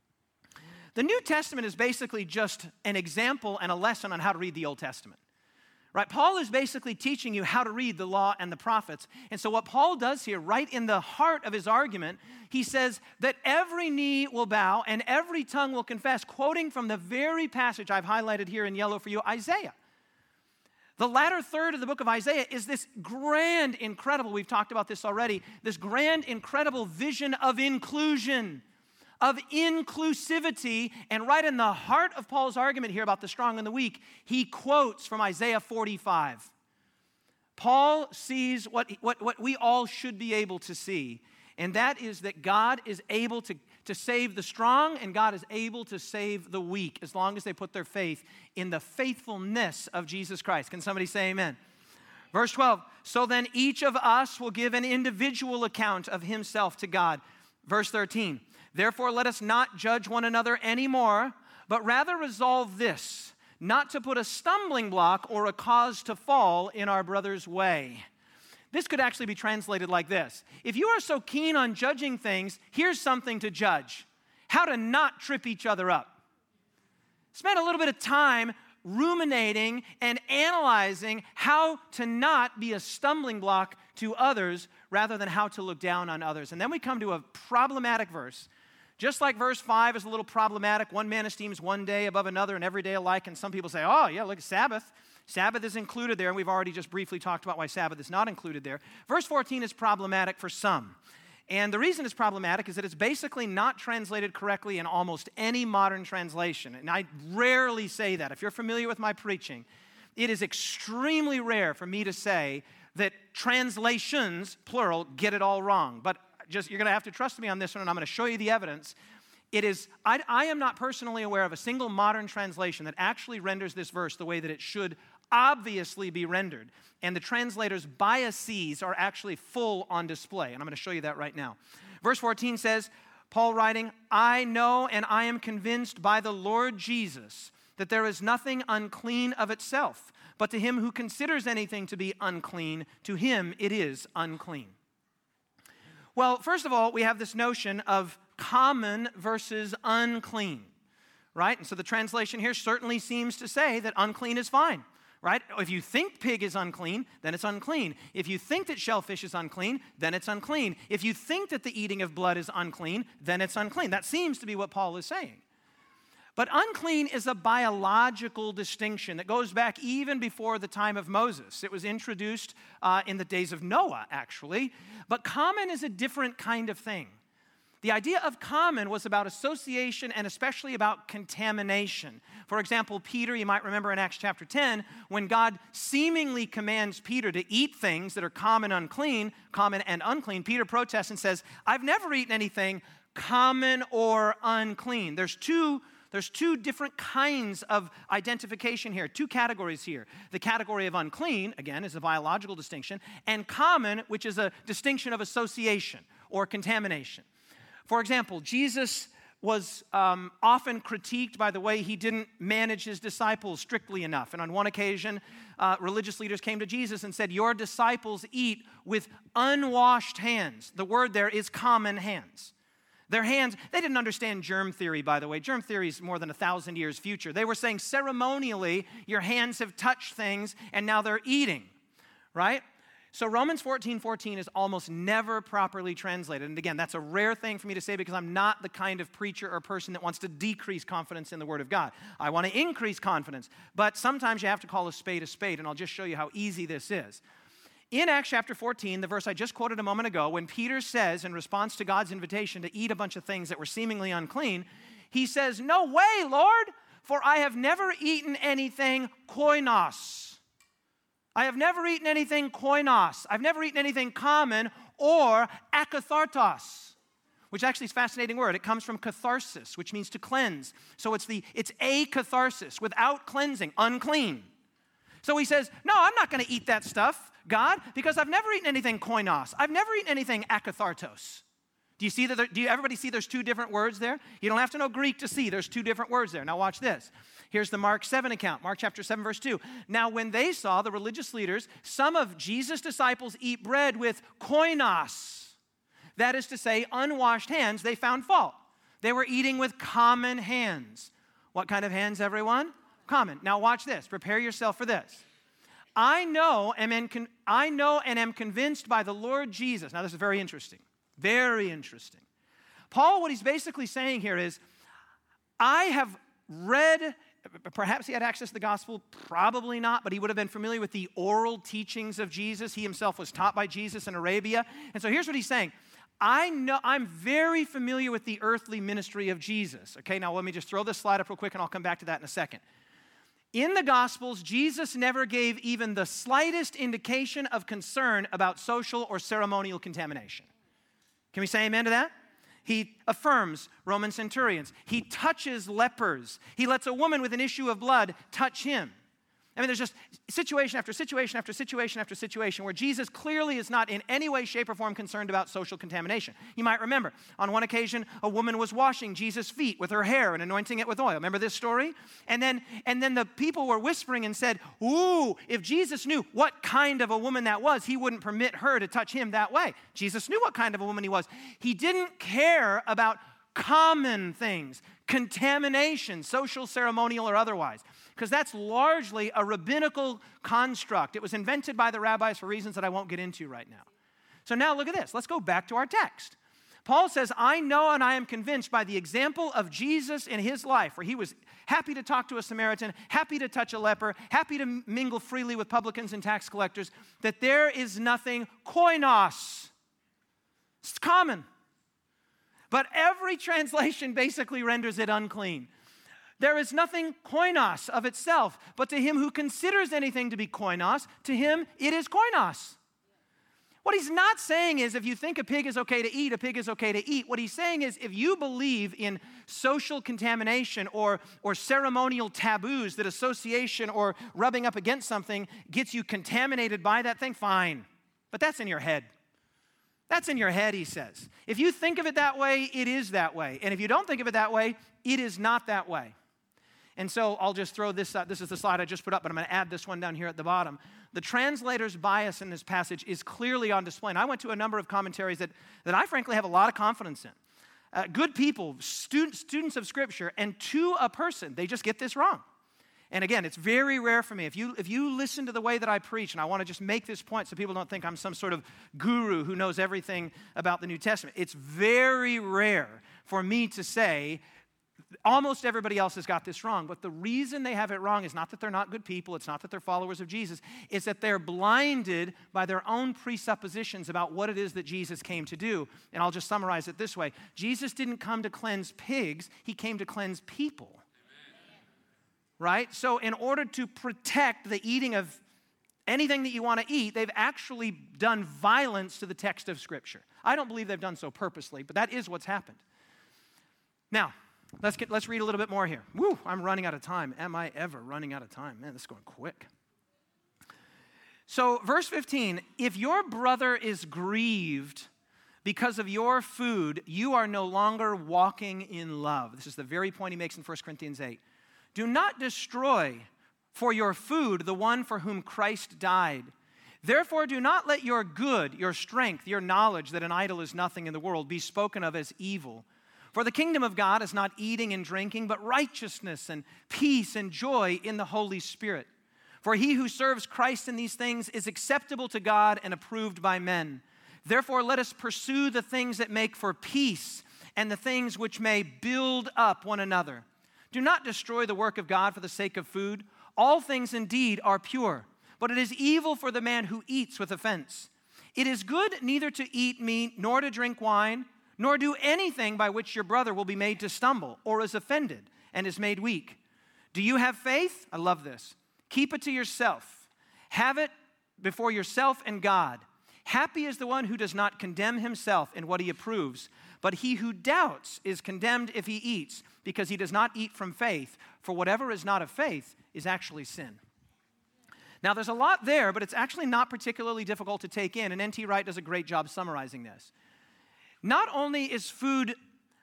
The New Testament is basically just an example and a lesson on how to read the Old Testament. Right? Paul is basically teaching you how to read the law and the prophets. And so what Paul does here, right in the heart of his argument, he says that every knee will bow and every tongue will confess, quoting from the very passage I've highlighted here in yellow for you, Isaiah. The latter third of the book of Isaiah is this grand, incredible, we've talked about this already, this grand, incredible vision of inclusion, of inclusivity. And right in the heart of Paul's argument here about the strong and the weak, he quotes from Isaiah forty-five. Paul sees what, what, what we all should be able to see, and that is that God is able to, to save the strong and God is able to save the weak as long as they put their faith in the faithfulness of Jesus Christ. Can somebody say amen? Verse twelve, so then each of us will give an individual account of himself to God. Verse thirteen, therefore let us not judge one another anymore, but rather resolve this, not to put a stumbling block or a cause to fall in our brother's way. This could actually be translated like this. If you are so keen on judging things, here's something to judge. How to not trip each other up. Spend a little bit of time ruminating and analyzing how to not be a stumbling block to others rather than how to look down on others. And then we come to a problematic verse. Just like verse five is a little problematic. One man esteems one day above another and every day alike. And some people say, oh, yeah, look at Sabbath. Sabbath is included there, and we've already just briefly talked about why Sabbath is not included there. Verse fourteen is problematic for some. And the reason it's problematic is that it's basically not translated correctly in almost any modern translation. And I rarely say that. If you're familiar with my preaching, It is extremely rare for me to say that translations, plural, get it all wrong. But just you're going to have to trust me on this one, and I'm going to show you the evidence. It is, I, I am not personally aware of a single modern translation that actually renders this verse the way that it should obviously be rendered. And the translator's biases are actually full on display. And I'm going to show you that right now. Verse fourteen says, Paul writing, I know and I am convinced by the Lord Jesus that there is nothing unclean of itself, but to him who considers anything to be unclean, to him it is unclean. Well, first of all, we have this notion of common versus unclean, right? And so the translation here certainly seems to say that unclean is fine, right? If you think pig is unclean, then it's unclean. If you think that shellfish is unclean, then it's unclean. If you think that the eating of blood is unclean, then it's unclean. That seems to be what Paul is saying. But unclean is a biological distinction that goes back even before the time of Moses. It was introduced uh, in the days of Noah, actually. But common is a different kind of thing. The idea of common was about association and especially about contamination. For example, Peter, you might remember in Acts chapter ten, when God seemingly commands Peter to eat things that are common, unclean, common and unclean, Peter protests and says, I've never eaten anything common or unclean. There's two There's two different kinds of identification here, two categories here. The category of unclean, again, is a biological distinction, and common, which is a distinction of association or contamination. For example, Jesus was um, often critiqued by the way he didn't manage his disciples strictly enough. And on one occasion, uh, religious leaders came to Jesus and said, your disciples eat with unwashed hands. The word there is common hands. Their hands, they didn't understand germ theory, by the way. Germ theory is more than a thousand years future. They were saying ceremonially, your hands have touched things and now they're eating, right? So Romans fourteen fourteen is almost never properly translated. And again, that's a rare thing for me to say because I'm not the kind of preacher or person that wants to decrease confidence in the Word of God. I want to increase confidence. But sometimes you have to call a spade a spade, and I'll just show you how easy this is. In Acts chapter fourteen, the verse I just quoted a moment ago, when Peter says in response to God's invitation to eat a bunch of things that were seemingly unclean, he says, no way, Lord, for I have never eaten anything koinos. I have never eaten anything koinos. I've never eaten anything common or akathartos, which actually is a fascinating word. It comes from catharsis, which means to cleanse. So it's the it's a catharsis, without cleansing, unclean. So he says, no, I'm not going to eat that stuff, God, because I've never eaten anything koinos. I've never eaten anything akathartos. Do you see that? There, do you, everybody see there's two different words there? You don't have to know Greek to see. There's two different words there. Now watch this. Here's the Mark seven account. Mark chapter seven, verse two. Now when they saw, the religious leaders, some of Jesus' disciples eat bread with koinos, that is to say, unwashed hands, they found fault. They were eating with common hands. What kind of hands, everyone? Common. Now watch this. Prepare yourself for this. I know, and am, I know and am convinced by the Lord Jesus. Now this is very interesting. Very interesting. Paul, what he's basically saying here is, I have read, perhaps he had access to the gospel, probably not, but he would have been familiar with the oral teachings of Jesus. He himself was taught by Jesus in Arabia. And so here's what he's saying. I know, I'm very familiar with the earthly ministry of Jesus. Okay, now let me just throw this slide up real quick and I'll come back to that in a second. In the Gospels, Jesus never gave even the slightest indication of concern about social or ceremonial contamination. Can we say amen to that? He affirms Roman centurions. He touches lepers. He lets a woman with an issue of blood touch him. I mean, there's just situation after situation after situation after situation where Jesus clearly is not in any way, shape, or form concerned about social contamination. You might remember, on one occasion, a woman was washing Jesus' feet with her hair and anointing it with oil. Remember this story? And then, and then the people were whispering and said, ooh, if Jesus knew what kind of a woman that was, he wouldn't permit her to touch him that way. Jesus knew what kind of a woman he was. He didn't care about common things, contamination, social, ceremonial, or otherwise, because that's largely a rabbinical construct. It was invented by the rabbis for reasons that I won't get into right now. So now look at this. Let's go back to our text. Paul says, I know and I am convinced by the example of Jesus in his life, where he was happy to talk to a Samaritan, happy to touch a leper, happy to mingle freely with publicans and tax collectors, that there is nothing koinos. It's common. But every translation basically renders it unclean. There is nothing koinos of itself, but to him who considers anything to be koinos, to him it is koinos. What he's not saying is if you think a pig is okay to eat, a pig is okay to eat. What he's saying is if you believe in social contamination or, or ceremonial taboos, that association or rubbing up against something gets you contaminated by that thing, fine. But that's in your head. That's in your head, he says. If you think of it that way, it is that way. And if you don't think of it that way, it is not that way. And so I'll just throw this out. This is the slide I just put up, but I'm going to add this one down here at the bottom. The translator's bias in this passage is clearly on display. And I went to a number of commentaries that, that I frankly have a lot of confidence in. Uh, good people, student, students of Scripture, and to a person, they just get this wrong. And again, it's very rare for me. If you, if you listen to the way that I preach, and I want to just make this point so people don't think I'm some sort of guru who knows everything about the New Testament, it's very rare for me to say, almost everybody else has got this wrong. But the reason they have it wrong is not that they're not good people. It's not that they're followers of Jesus. It's that they're blinded by their own presuppositions about what it is that Jesus came to do. And I'll just summarize it this way. Jesus didn't come to cleanse pigs. He came to cleanse people. Amen. Right? So in order to protect the eating of anything that you want to eat, they've actually done violence to the text of Scripture. I don't believe they've done so purposely, but that is what's happened. Now, Let's get, let's read a little bit more here. Woo, I'm running out of time. Am I ever running out of time? Man, this is going quick. So, verse fifteen, if your brother is grieved because of your food, you are no longer walking in love. This is the very point he makes in First Corinthians eight. Do not destroy for your food the one for whom Christ died. Therefore, do not let your good, your strength, your knowledge that an idol is nothing in the world be spoken of as evil. For the kingdom of God is not eating and drinking, but righteousness and peace and joy in the Holy Spirit. For he who serves Christ in these things is acceptable to God and approved by men. Therefore, let us pursue the things that make for peace and the things which may build up one another. Do not destroy the work of God for the sake of food. All things indeed are pure, but it is evil for the man who eats with offense. It is good neither to eat meat nor to drink wine, nor do anything by which your brother will be made to stumble or is offended and is made weak. Do you have faith? I love this. Keep it to yourself. Have it before yourself and God. Happy is the one who does not condemn himself in what he approves, but he who doubts is condemned if he eats, because he does not eat from faith, for whatever is not of faith is actually sin. Now, there's a lot there, but it's actually not particularly difficult to take in, and N T Wright does a great job summarizing this. Not only is food,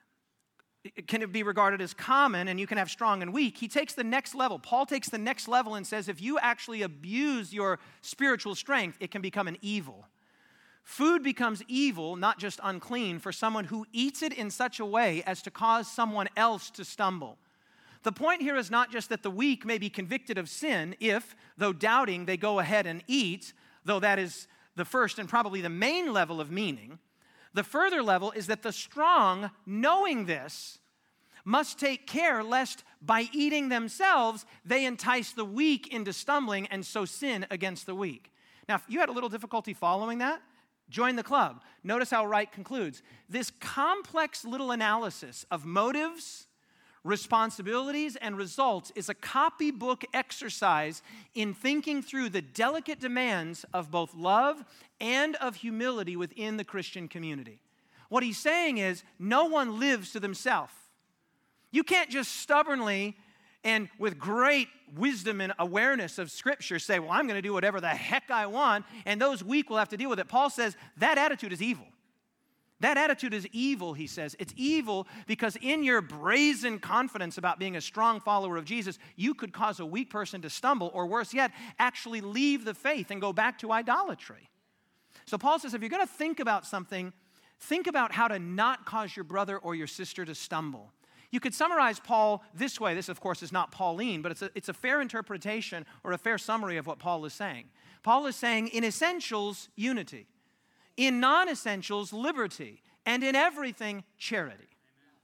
can it be regarded as common and you can have strong and weak, he takes the next level. Paul takes the next level and says if you actually abuse your spiritual strength, it can become an evil. Food becomes evil, not just unclean, for someone who eats it in such a way as to cause someone else to stumble. The point here is not just that the weak may be convicted of sin if, though doubting, they go ahead and eat, though that is the first and probably the main level of meaning. The further level is that the strong, knowing this, must take care lest by eating themselves, they entice the weak into stumbling and so sin against the weak. Now, if you had a little difficulty following that, join the club. Notice how Wright concludes. This complex little analysis of motives, responsibilities, and results is a copybook exercise in thinking through the delicate demands of both love and of humility within the Christian community. What he's saying is, no one lives to themselves. You can't just stubbornly and with great wisdom and awareness of Scripture say, well, I'm going to do whatever the heck I want, and those weak will have to deal with it. Paul says that attitude is evil. That attitude is evil, he says. It's evil because in your brazen confidence about being a strong follower of Jesus, you could cause a weak person to stumble, or worse yet, actually leave the faith and go back to idolatry. So Paul says, if you're going to think about something, think about how to not cause your brother or your sister to stumble. You could summarize Paul this way. This, of course, is not Pauline, but it's a, it's a fair interpretation or a fair summary of what Paul is saying. Paul is saying, in essentials, unity. In non-essentials, liberty. And in everything, charity. Amen.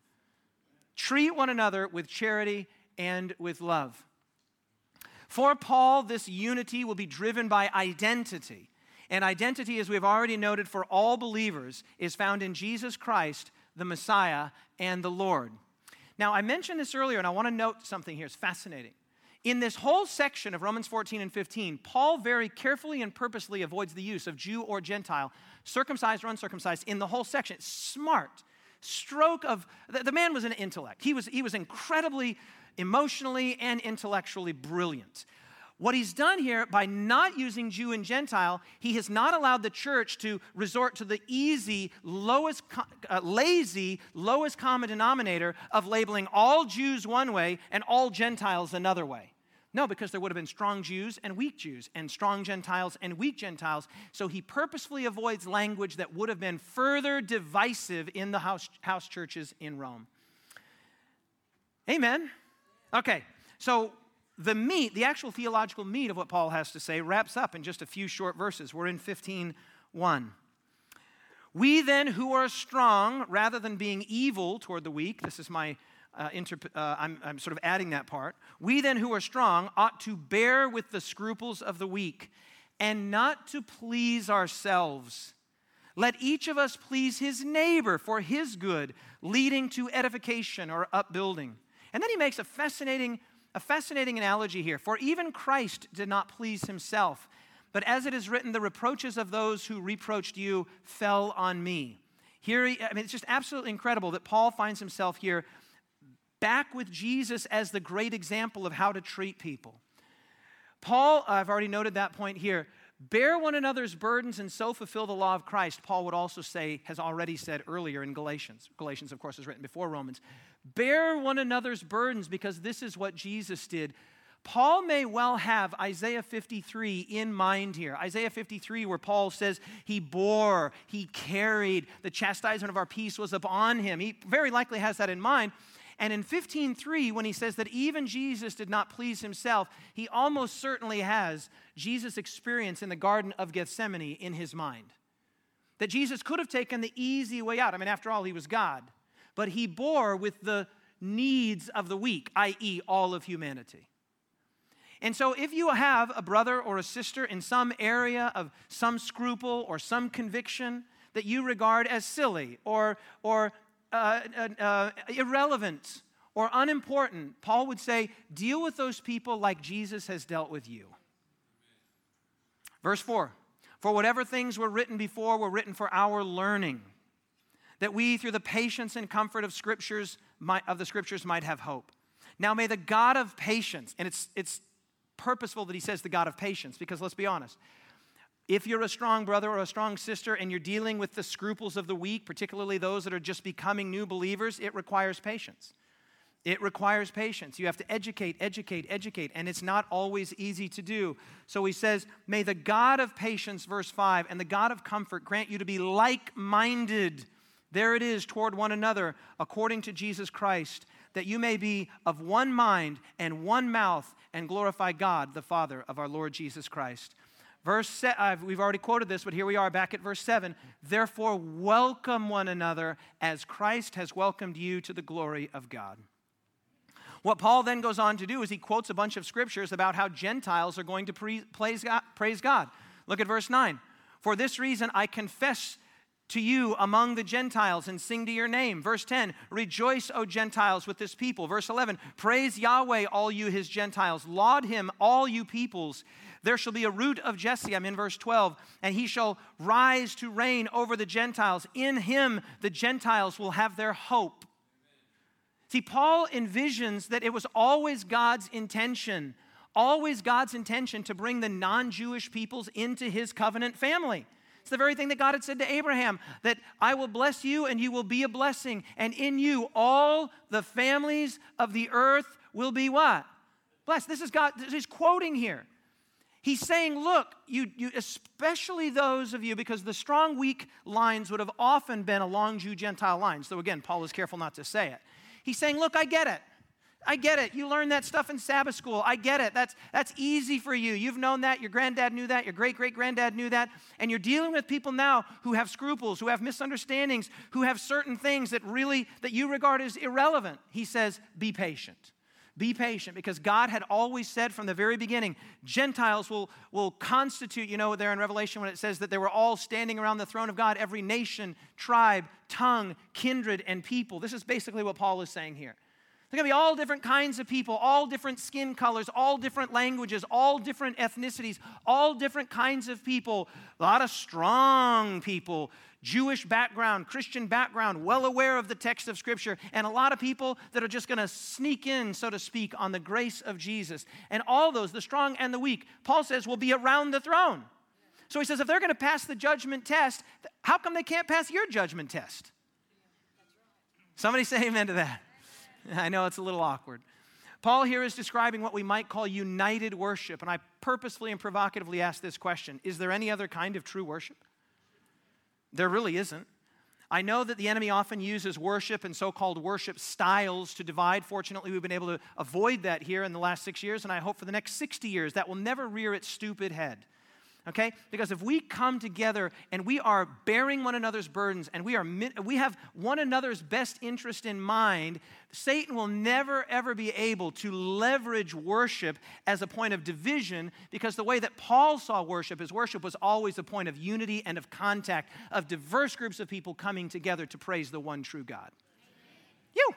Treat one another with charity and with love. For Paul, this unity will be driven by identity. And identity, as we've already noted for all believers, is found in Jesus Christ, the Messiah, and the Lord. Now, I mentioned this earlier, and I want to note something here. It's fascinating. In this whole section of Romans fourteen and fifteen, Paul very carefully and purposely avoids the use of Jew or Gentile, circumcised or uncircumcised, in the whole section. It's smart. Stroke of, the, the man was an intellect. He was, he was incredibly emotionally and intellectually brilliant. What he's done here, by not using Jew and Gentile, he has not allowed the church to resort to the easy, lowest, uh, lazy, lowest common denominator of labeling all Jews one way and all Gentiles another way. No, because there would have been strong Jews and weak Jews, and strong Gentiles and weak Gentiles. So he purposefully avoids language that would have been further divisive in the house, house churches in Rome. Amen. Okay, so the meat, the actual theological meat of what Paul has to say wraps up in just a few short verses. We're in fifteen one. We then who are strong, rather than being evil toward the weak, this is my, uh, interp- uh, I'm, I'm sort of adding that part. We then who are strong ought to bear with the scruples of the weak and not to please ourselves. Let each of us please his neighbor for his good, leading to edification or upbuilding. And then he makes a fascinating A fascinating analogy here. For even Christ did not please himself, but as it is written, the reproaches of those who reproached you fell on me. Here, he, I mean, it's just absolutely incredible that Paul finds himself here back with Jesus as the great example of how to treat people. Paul, I've already noted that point here, bear one another's burdens and so fulfill the law of Christ, Paul would also say, has already said earlier in Galatians. Galatians, of course, is written before Romans. Bear one another's burdens because this is what Jesus did. Paul may well have Isaiah fifty-three in mind here. Isaiah fifty-three, where Paul says he bore, he carried, the chastisement of our peace was upon him. He very likely has that in mind. And in fifteen three, when he says that even Jesus did not please himself, he almost certainly has Jesus' experience in the Garden of Gethsemane in his mind. That Jesus could have taken the easy way out. I mean, after all, he was God. But he bore with the needs of the weak, that is all of humanity. And so if you have a brother or a sister in some area of some scruple or some conviction that you regard as silly or, or uh, uh, uh, irrelevant or unimportant, Paul would say, deal with those people like Jesus has dealt with you. Verse four, for whatever things were written before were written for our learning, that we, through the patience and comfort of scriptures, might, of the scriptures, might have hope. Now may the God of patience, and it's it's purposeful that he says the God of patience, because let's be honest, if you're a strong brother or a strong sister and you're dealing with the scruples of the weak, particularly those that are just becoming new believers, it requires patience. It requires patience. You have to educate, educate, educate, and it's not always easy to do. So he says, may the God of patience, verse five, and the God of comfort grant you to be like-minded. There it is, toward one another, according to Jesus Christ, that you may be of one mind and one mouth and glorify God, the Father of our Lord Jesus Christ. Verse se- uh, we've already quoted this, but here we are back at verse seven. Therefore, welcome one another as Christ has welcomed you to the glory of God. What Paul then goes on to do is he quotes a bunch of scriptures about how Gentiles are going to pre- praise God, praise God. Look at verse nine. For this reason I confess to you among the Gentiles and sing to your name. Verse ten, rejoice, O Gentiles, with this people. Verse eleven, praise Yahweh, all you his Gentiles. Laud him, all you peoples. There shall be a root of Jesse, I'm in verse twelve, and he shall rise to reign over the Gentiles. In him the Gentiles will have their hope. See, Paul envisions that it was always God's intention, always God's intention to bring the non-Jewish peoples into his covenant family. It's the very thing that God had said to Abraham, that I will bless you and you will be a blessing. And in you, all the families of the earth will be what? Blessed. This is God, he's quoting here. He's saying, look, you, you, especially those of you, because the strong, weak lines would have often been along Jew-Gentile lines. Though again, Paul is careful not to say it. He's saying, look, I get it. I get it. You learned that stuff in Sabbath school. I get it. That's, that's easy for you. You've known that. Your granddad knew that. Your great-great-granddad knew that. And you're dealing with people now who have scruples, who have misunderstandings, who have certain things that really, that you regard as irrelevant. He says, be patient. Be patient, because God had always said from the very beginning, Gentiles will, will constitute, you know, there in Revelation when it says that they were all standing around the throne of God, every nation, tribe, tongue, kindred, and people. This is basically what Paul is saying here. There are going to be all different kinds of people, all different skin colors, all different languages, all different ethnicities, all different kinds of people. A lot of strong people, Jewish background, Christian background, well aware of the text of Scripture, and a lot of people that are just going to sneak in, so to speak, on the grace of Jesus. And all those, the strong and the weak, Paul says, will be around the throne. So he says, if they're going to pass the judgment test, how come they can't pass your judgment test? Somebody say amen to that. I know it's a little awkward. Paul here is describing what we might call united worship, and I purposefully and provocatively ask this question: is there any other kind of true worship? There really isn't. I know that the enemy often uses worship and so-called worship styles to divide. Fortunately, we've been able to avoid that here in the last six years, and I hope for the next sixty years that will never rear its stupid head. Okay? Because if we come together and we are bearing one another's burdens and we are we have one another's best interest in mind, Satan will never, ever be able to leverage worship as a point of division, because the way that Paul saw worship is worship was always a point of unity and of contact, of diverse groups of people coming together to praise the one true God. You.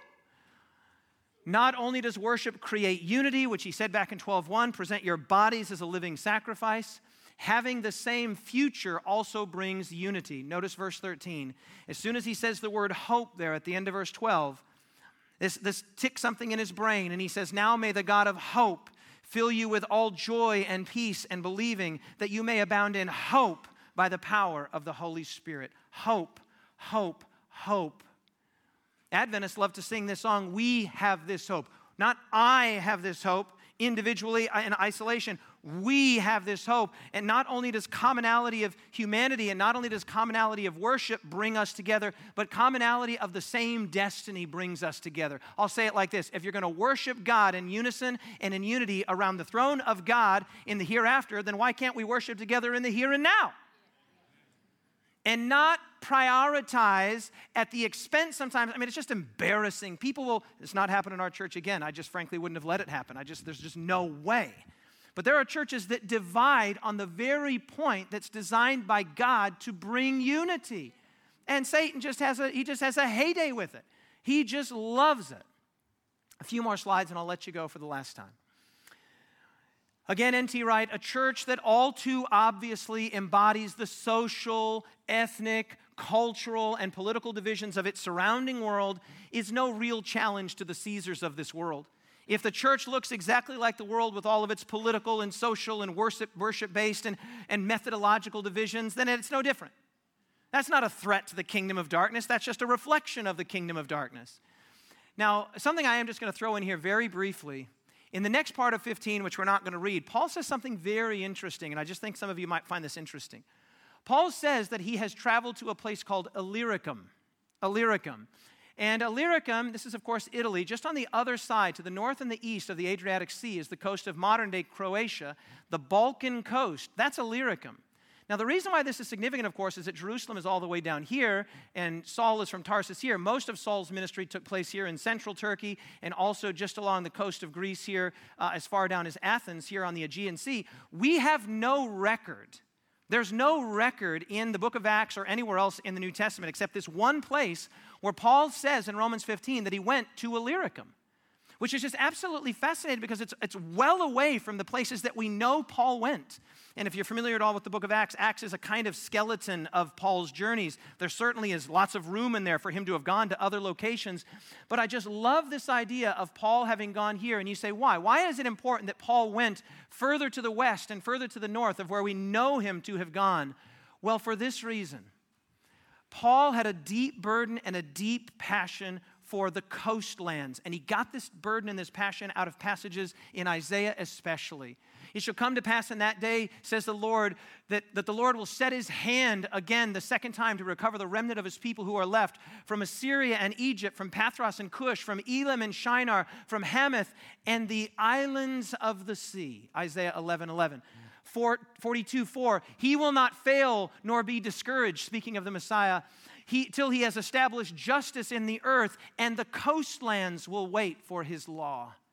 Not only does worship create unity, which he said back in twelve one, present your bodies as a living sacrifice, having the same future also brings unity. Notice verse thirteen. As soon as he says the word hope there at the end of verse twelve, this, this ticks something in his brain, and he says, now may the God of hope fill you with all joy and peace and believing, that you may abound in hope by the power of the Holy Spirit. Hope, hope, hope. Adventists love to sing this song, we have this hope. Not I have this hope individually in isolation. We have this hope. And not only does commonality of humanity and not only does commonality of worship bring us together, but commonality of the same destiny brings us together. I'll say it like this. If you're going to worship God in unison and in unity around the throne of God in the hereafter, then why can't we worship together in the here and now? And not prioritize at the expense sometimes. I mean, it's just embarrassing. People will, it's not happened in our church again. I just frankly wouldn't have let it happen. I just, there's just no way. But there are churches that divide on the very point that's designed by God to bring unity. And Satan just has a, he just has a heyday with it. He just loves it. A few more slides and I'll let you go for the last time. Again, N T Wright, a church that all too obviously embodies the social, ethnic, cultural, and political divisions of its surrounding world is no real challenge to the Caesars of this world. If the church looks exactly like the world with all of its political and social and worship, worship-based and, and methodological divisions, then it's no different. That's not a threat to the kingdom of darkness. That's just a reflection of the kingdom of darkness. Now, something I am just going to throw in here very briefly. In the next part of fifteen, which we're not going to read, Paul says something very interesting, and I just think some of you might find this interesting. Paul says that he has traveled to a place called Illyricum. Illyricum. And Illyricum, this is of course Italy, just on the other side, to the north and the east of the Adriatic Sea is the coast of modern-day Croatia, the Balkan coast. That's Illyricum. Now, the reason why this is significant, of course, is that Jerusalem is all the way down here, and Saul is from Tarsus here. Most of Saul's ministry took place here in central Turkey, and also just along the coast of Greece here, uh, as far down as Athens, here on the Aegean Sea. We have no record. There's no record in the book of Acts or anywhere else in the New Testament except this one place where Paul says in Romans fifteen that he went to Illyricum, which is just absolutely fascinating because it's, it's well away from the places that we know Paul went. And if you're familiar at all with the book of Acts, Acts is a kind of skeleton of Paul's journeys. There certainly is lots of room in there for him to have gone to other locations. But I just love this idea of Paul having gone here. And you say, why? Why is it important that Paul went further to the west and further to the north of where we know him to have gone? Well, for this reason. Paul had a deep burden and a deep passion for the coastlands. And he got this burden and this passion out of passages in Isaiah especially. It shall come to pass in that day, says the Lord, that, that the Lord will set his hand again the second time to recover the remnant of his people who are left from Assyria and Egypt, from Pathros and Cush, from Elam and Shinar, from Hamath and the islands of the sea. Isaiah eleven eleven. forty-two four. He will not fail nor be discouraged, speaking of the Messiah, he, till he has established justice in the earth, and the coastlands will wait for his law.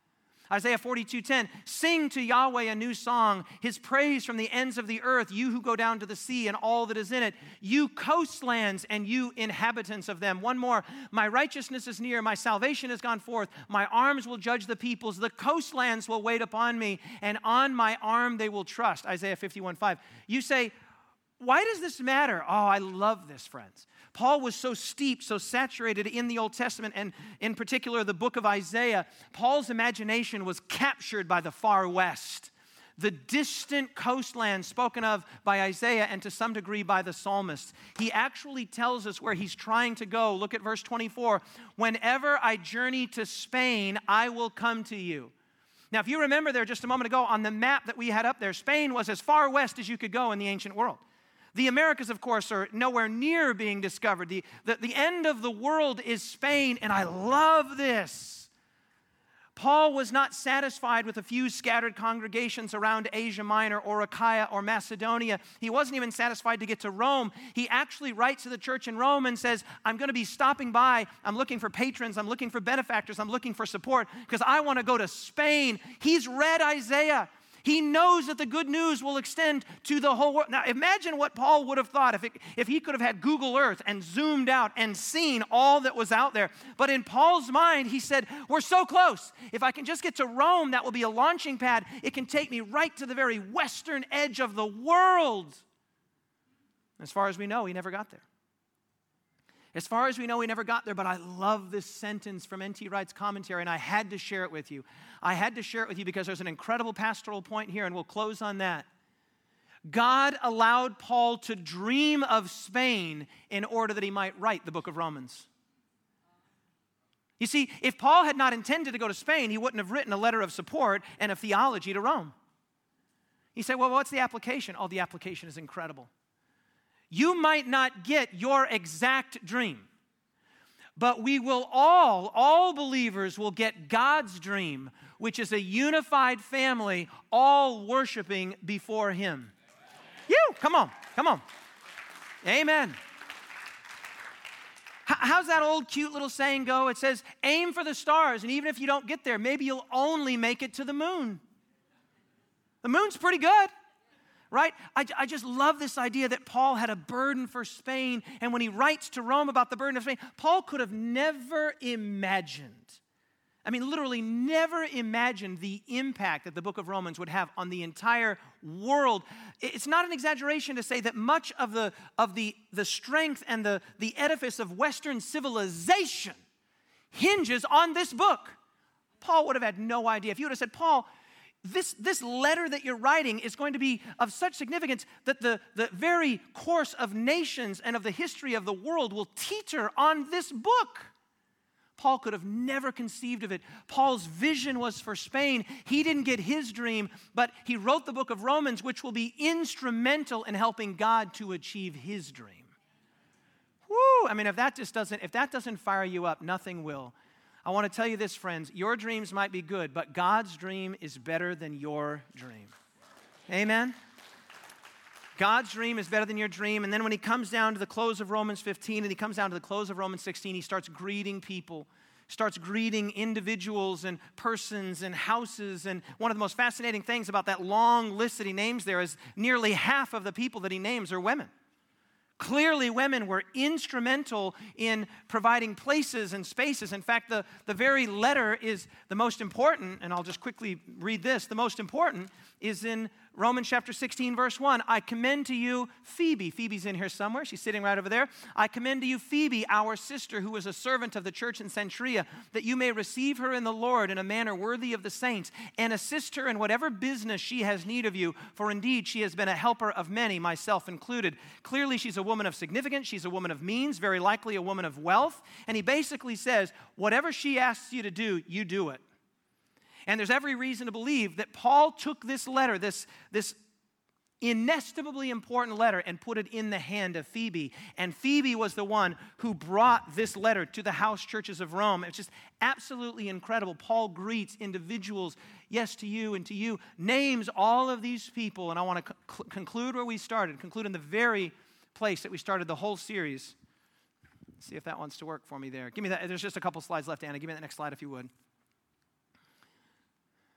Isaiah forty-two ten, sing to Yahweh a new song, his praise from the ends of the earth, you who go down to the sea and all that is in it, you coastlands and you inhabitants of them. One more, my righteousness is near, my salvation has gone forth, my arms will judge the peoples, the coastlands will wait upon me, and on my arm they will trust. Isaiah fifty-one five. You say, why does this matter? Oh, I love this, friends. Paul was so steeped, so saturated in the Old Testament, and in particular the book of Isaiah. Paul's imagination was captured by the far west, the distant coastland spoken of by Isaiah and to some degree by the psalmists. He actually tells us where he's trying to go. Look at verse twenty-four. Whenever I journey to Spain, I will come to you. Now, if you remember there just a moment ago on the map that we had up there, Spain was as far west as you could go in the ancient world. The Americas, of course, are nowhere near being discovered. The, the, the end of the world is Spain, and I love this. Paul was not satisfied with a few scattered congregations around Asia Minor or Achaia or Macedonia. He wasn't even satisfied to get to Rome. He actually writes to the church in Rome and says, I'm going to be stopping by. I'm looking for patrons. I'm looking for benefactors. I'm looking for support because I want to go to Spain. He's read Isaiah. He knows that the good news will extend to the whole world. Now, imagine what Paul would have thought if, it, if he could have had Google Earth and zoomed out and seen all that was out there. But in Paul's mind, he said, we're so close. If I can just get to Rome, that will be a launching pad. It can take me right to the very western edge of the world. As far as we know, he never got there. As far as we know, he never got there, but I love this sentence from N T Wright's commentary, and I had to share it with you. I had to share it with you because there's an incredible pastoral point here, and we'll close on that. God allowed Paul to dream of Spain in order that he might write the book of Romans. You see, if Paul had not intended to go to Spain, he wouldn't have written a letter of support and of theology to Rome. You say, well, what's the application? Oh, the application is incredible. You might not get your exact dream, but we will all, all believers will get God's dream, which is a unified family, all worshiping before Him. You, come on, come on. Amen. How's that old cute little saying go? It says, aim for the stars, and even if you don't get there, maybe you'll only make it to the moon. The moon's pretty good. Right? I, I just love this idea that Paul had a burden for Spain, and when he writes to Rome about the burden of Spain, Paul could have never imagined, I mean, literally never imagined the impact that the book of Romans would have on the entire world. It's not an exaggeration to say that much of the, of the, the strength and the, the edifice of Western civilization hinges on this book. Paul would have had no idea. If you would have said, Paul, This, this letter that you're writing is going to be of such significance that the, the very course of nations and of the history of the world will teeter on this book. Paul could have never conceived of it. Paul's vision was for Spain. He didn't get his dream, but he wrote the book of Romans, which will be instrumental in helping God to achieve his dream. Woo! I mean, if that just doesn't, if that doesn't fire you up, nothing will. I want to tell you this, friends, your dreams might be good, but God's dream is better than your dream. Amen? God's dream is better than your dream. And then when he comes down to the close of Romans fifteen and he comes down to the close of Romans sixteen, he starts greeting people, starts greeting individuals and persons and houses. And one of the most fascinating things about that long list that he names there is nearly half of the people that he names are women. Clearly, women were instrumental in providing places and spaces. In fact, the, the very letter is the most important, and I'll just quickly read this. The most important is in Romans chapter sixteen, verse one. I commend to you Phoebe. Phoebe's in here somewhere. She's sitting right over there. I commend to you Phoebe, our sister, who is a servant of the church in Cenchrea, that you may receive her in the Lord in a manner worthy of the saints, and assist her in whatever business she has need of you. For indeed, she has been a helper of many, myself included. Clearly, she's a woman of significance. She's a woman of means, very likely a woman of wealth. And he basically says, whatever she asks you to do, you do it. And there's every reason to believe that Paul took this letter, this, this inestimably important letter, and put it in the hand of Phoebe. And Phoebe was the one who brought this letter to the house churches of Rome. It's just absolutely incredible. Paul greets individuals, yes, to you and to you, names all of these people. And I want to co- conclude where we started, conclude in the very place that we started the whole series. Let's see if that wants to work for me there. Give me that. There's just a couple slides left, Anna. Give me that next slide if you would.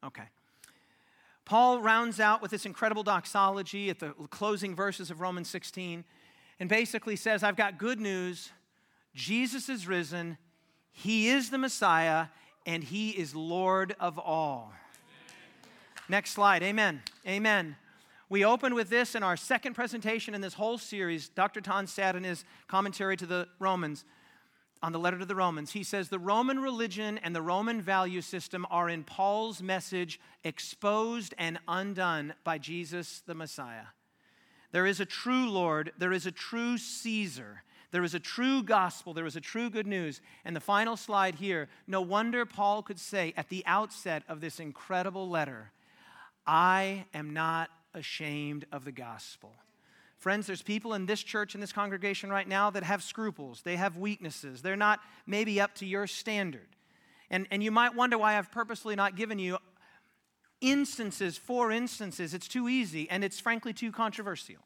Okay. Paul rounds out with this incredible doxology at the closing verses of Romans sixteen and basically says, I've got good news. Jesus is risen. He is the Messiah, and he is Lord of all. Amen. Next slide. Amen. Amen. We open with this in our second presentation in this whole series. Doctor Ton said in his commentary to the Romans, on the letter to the Romans, he says, the Roman religion and the Roman value system are in Paul's message exposed and undone by Jesus the Messiah. There is a true Lord, there is a true Caesar, there is a true gospel, there is a true good news. And the final slide here, no wonder Paul could say at the outset of this incredible letter, I am not ashamed of the gospel. Friends, there's people in this church, in this congregation right now that have scruples. They have weaknesses. They're not maybe up to your standard. And, and you might wonder why I've purposely not given you instances, four instances. It's too easy, and it's frankly too controversial.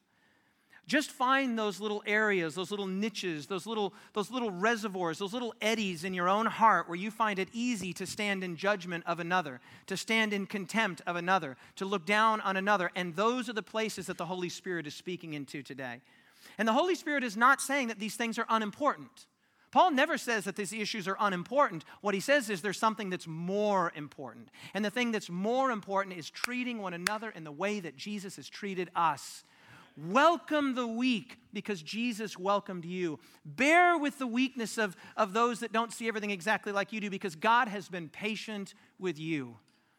Just find those little areas, those little niches, those little, those little reservoirs, those little eddies in your own heart where you find it easy to stand in judgment of another, to stand in contempt of another, to look down on another. And those are the places that the Holy Spirit is speaking into today. And the Holy Spirit is not saying that these things are unimportant. Paul never says that these issues are unimportant. What he says is there's something that's more important. And the thing that's more important is treating one another in the way that Jesus has treated us. Welcome the weak because Jesus welcomed you. Bear with the weakness of, of those that don't see everything exactly like you do because God has been patient with you.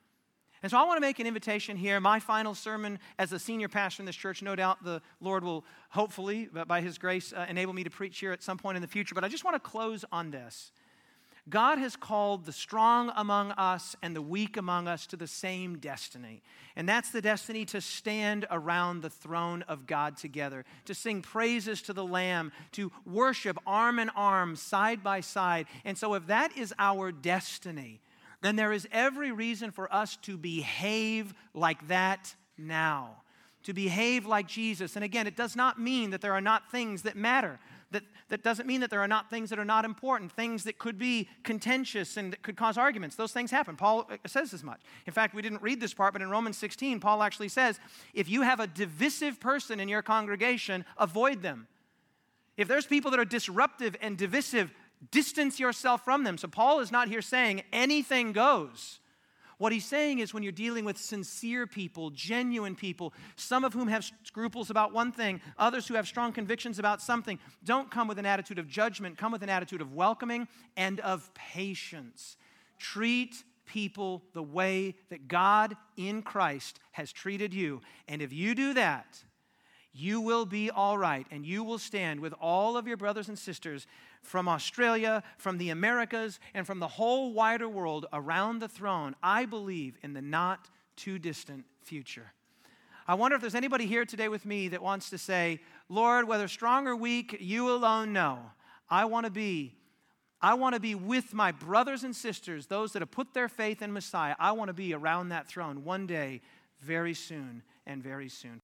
And so I want to make an invitation here. My final sermon as a senior pastor in this church, no doubt the Lord will hopefully, by His grace, uh, enable me to preach here at some point in the future. But I just want to close on this. God has called the strong among us and the weak among us to the same destiny. And that's the destiny to stand around the throne of God together, to sing praises to the Lamb, to worship arm in arm, side by side. And so if that is our destiny, then there is every reason for us to behave like that now, to behave like Jesus. And again, it does not mean that there are not things that matter. That, that doesn't mean that there are not things that are not important, things that could be contentious and that could cause arguments. Those things happen. Paul says as much. In fact, we didn't read this part, but in Romans sixteen, Paul actually says, if you have a divisive person in your congregation, avoid them. If there's people that are disruptive and divisive, distance yourself from them. So Paul is not here saying anything goes. What he's saying is when you're dealing with sincere people, genuine people, some of whom have scruples about one thing, others who have strong convictions about something, don't come with an attitude of judgment, come with an attitude of welcoming and of patience. Treat people the way that God in Christ has treated you. And if you do that, you will be all right, and you will stand with all of your brothers and sisters from Australia, from the Americas, and from the whole wider world around the throne, I believe, in the not too distant future. I wonder if there's anybody here today with me that wants to say, Lord, whether strong or weak, you alone know. I want to be, I want to be with my brothers and sisters, those that have put their faith in Messiah. I want to be around that throne one day, very soon and very soon.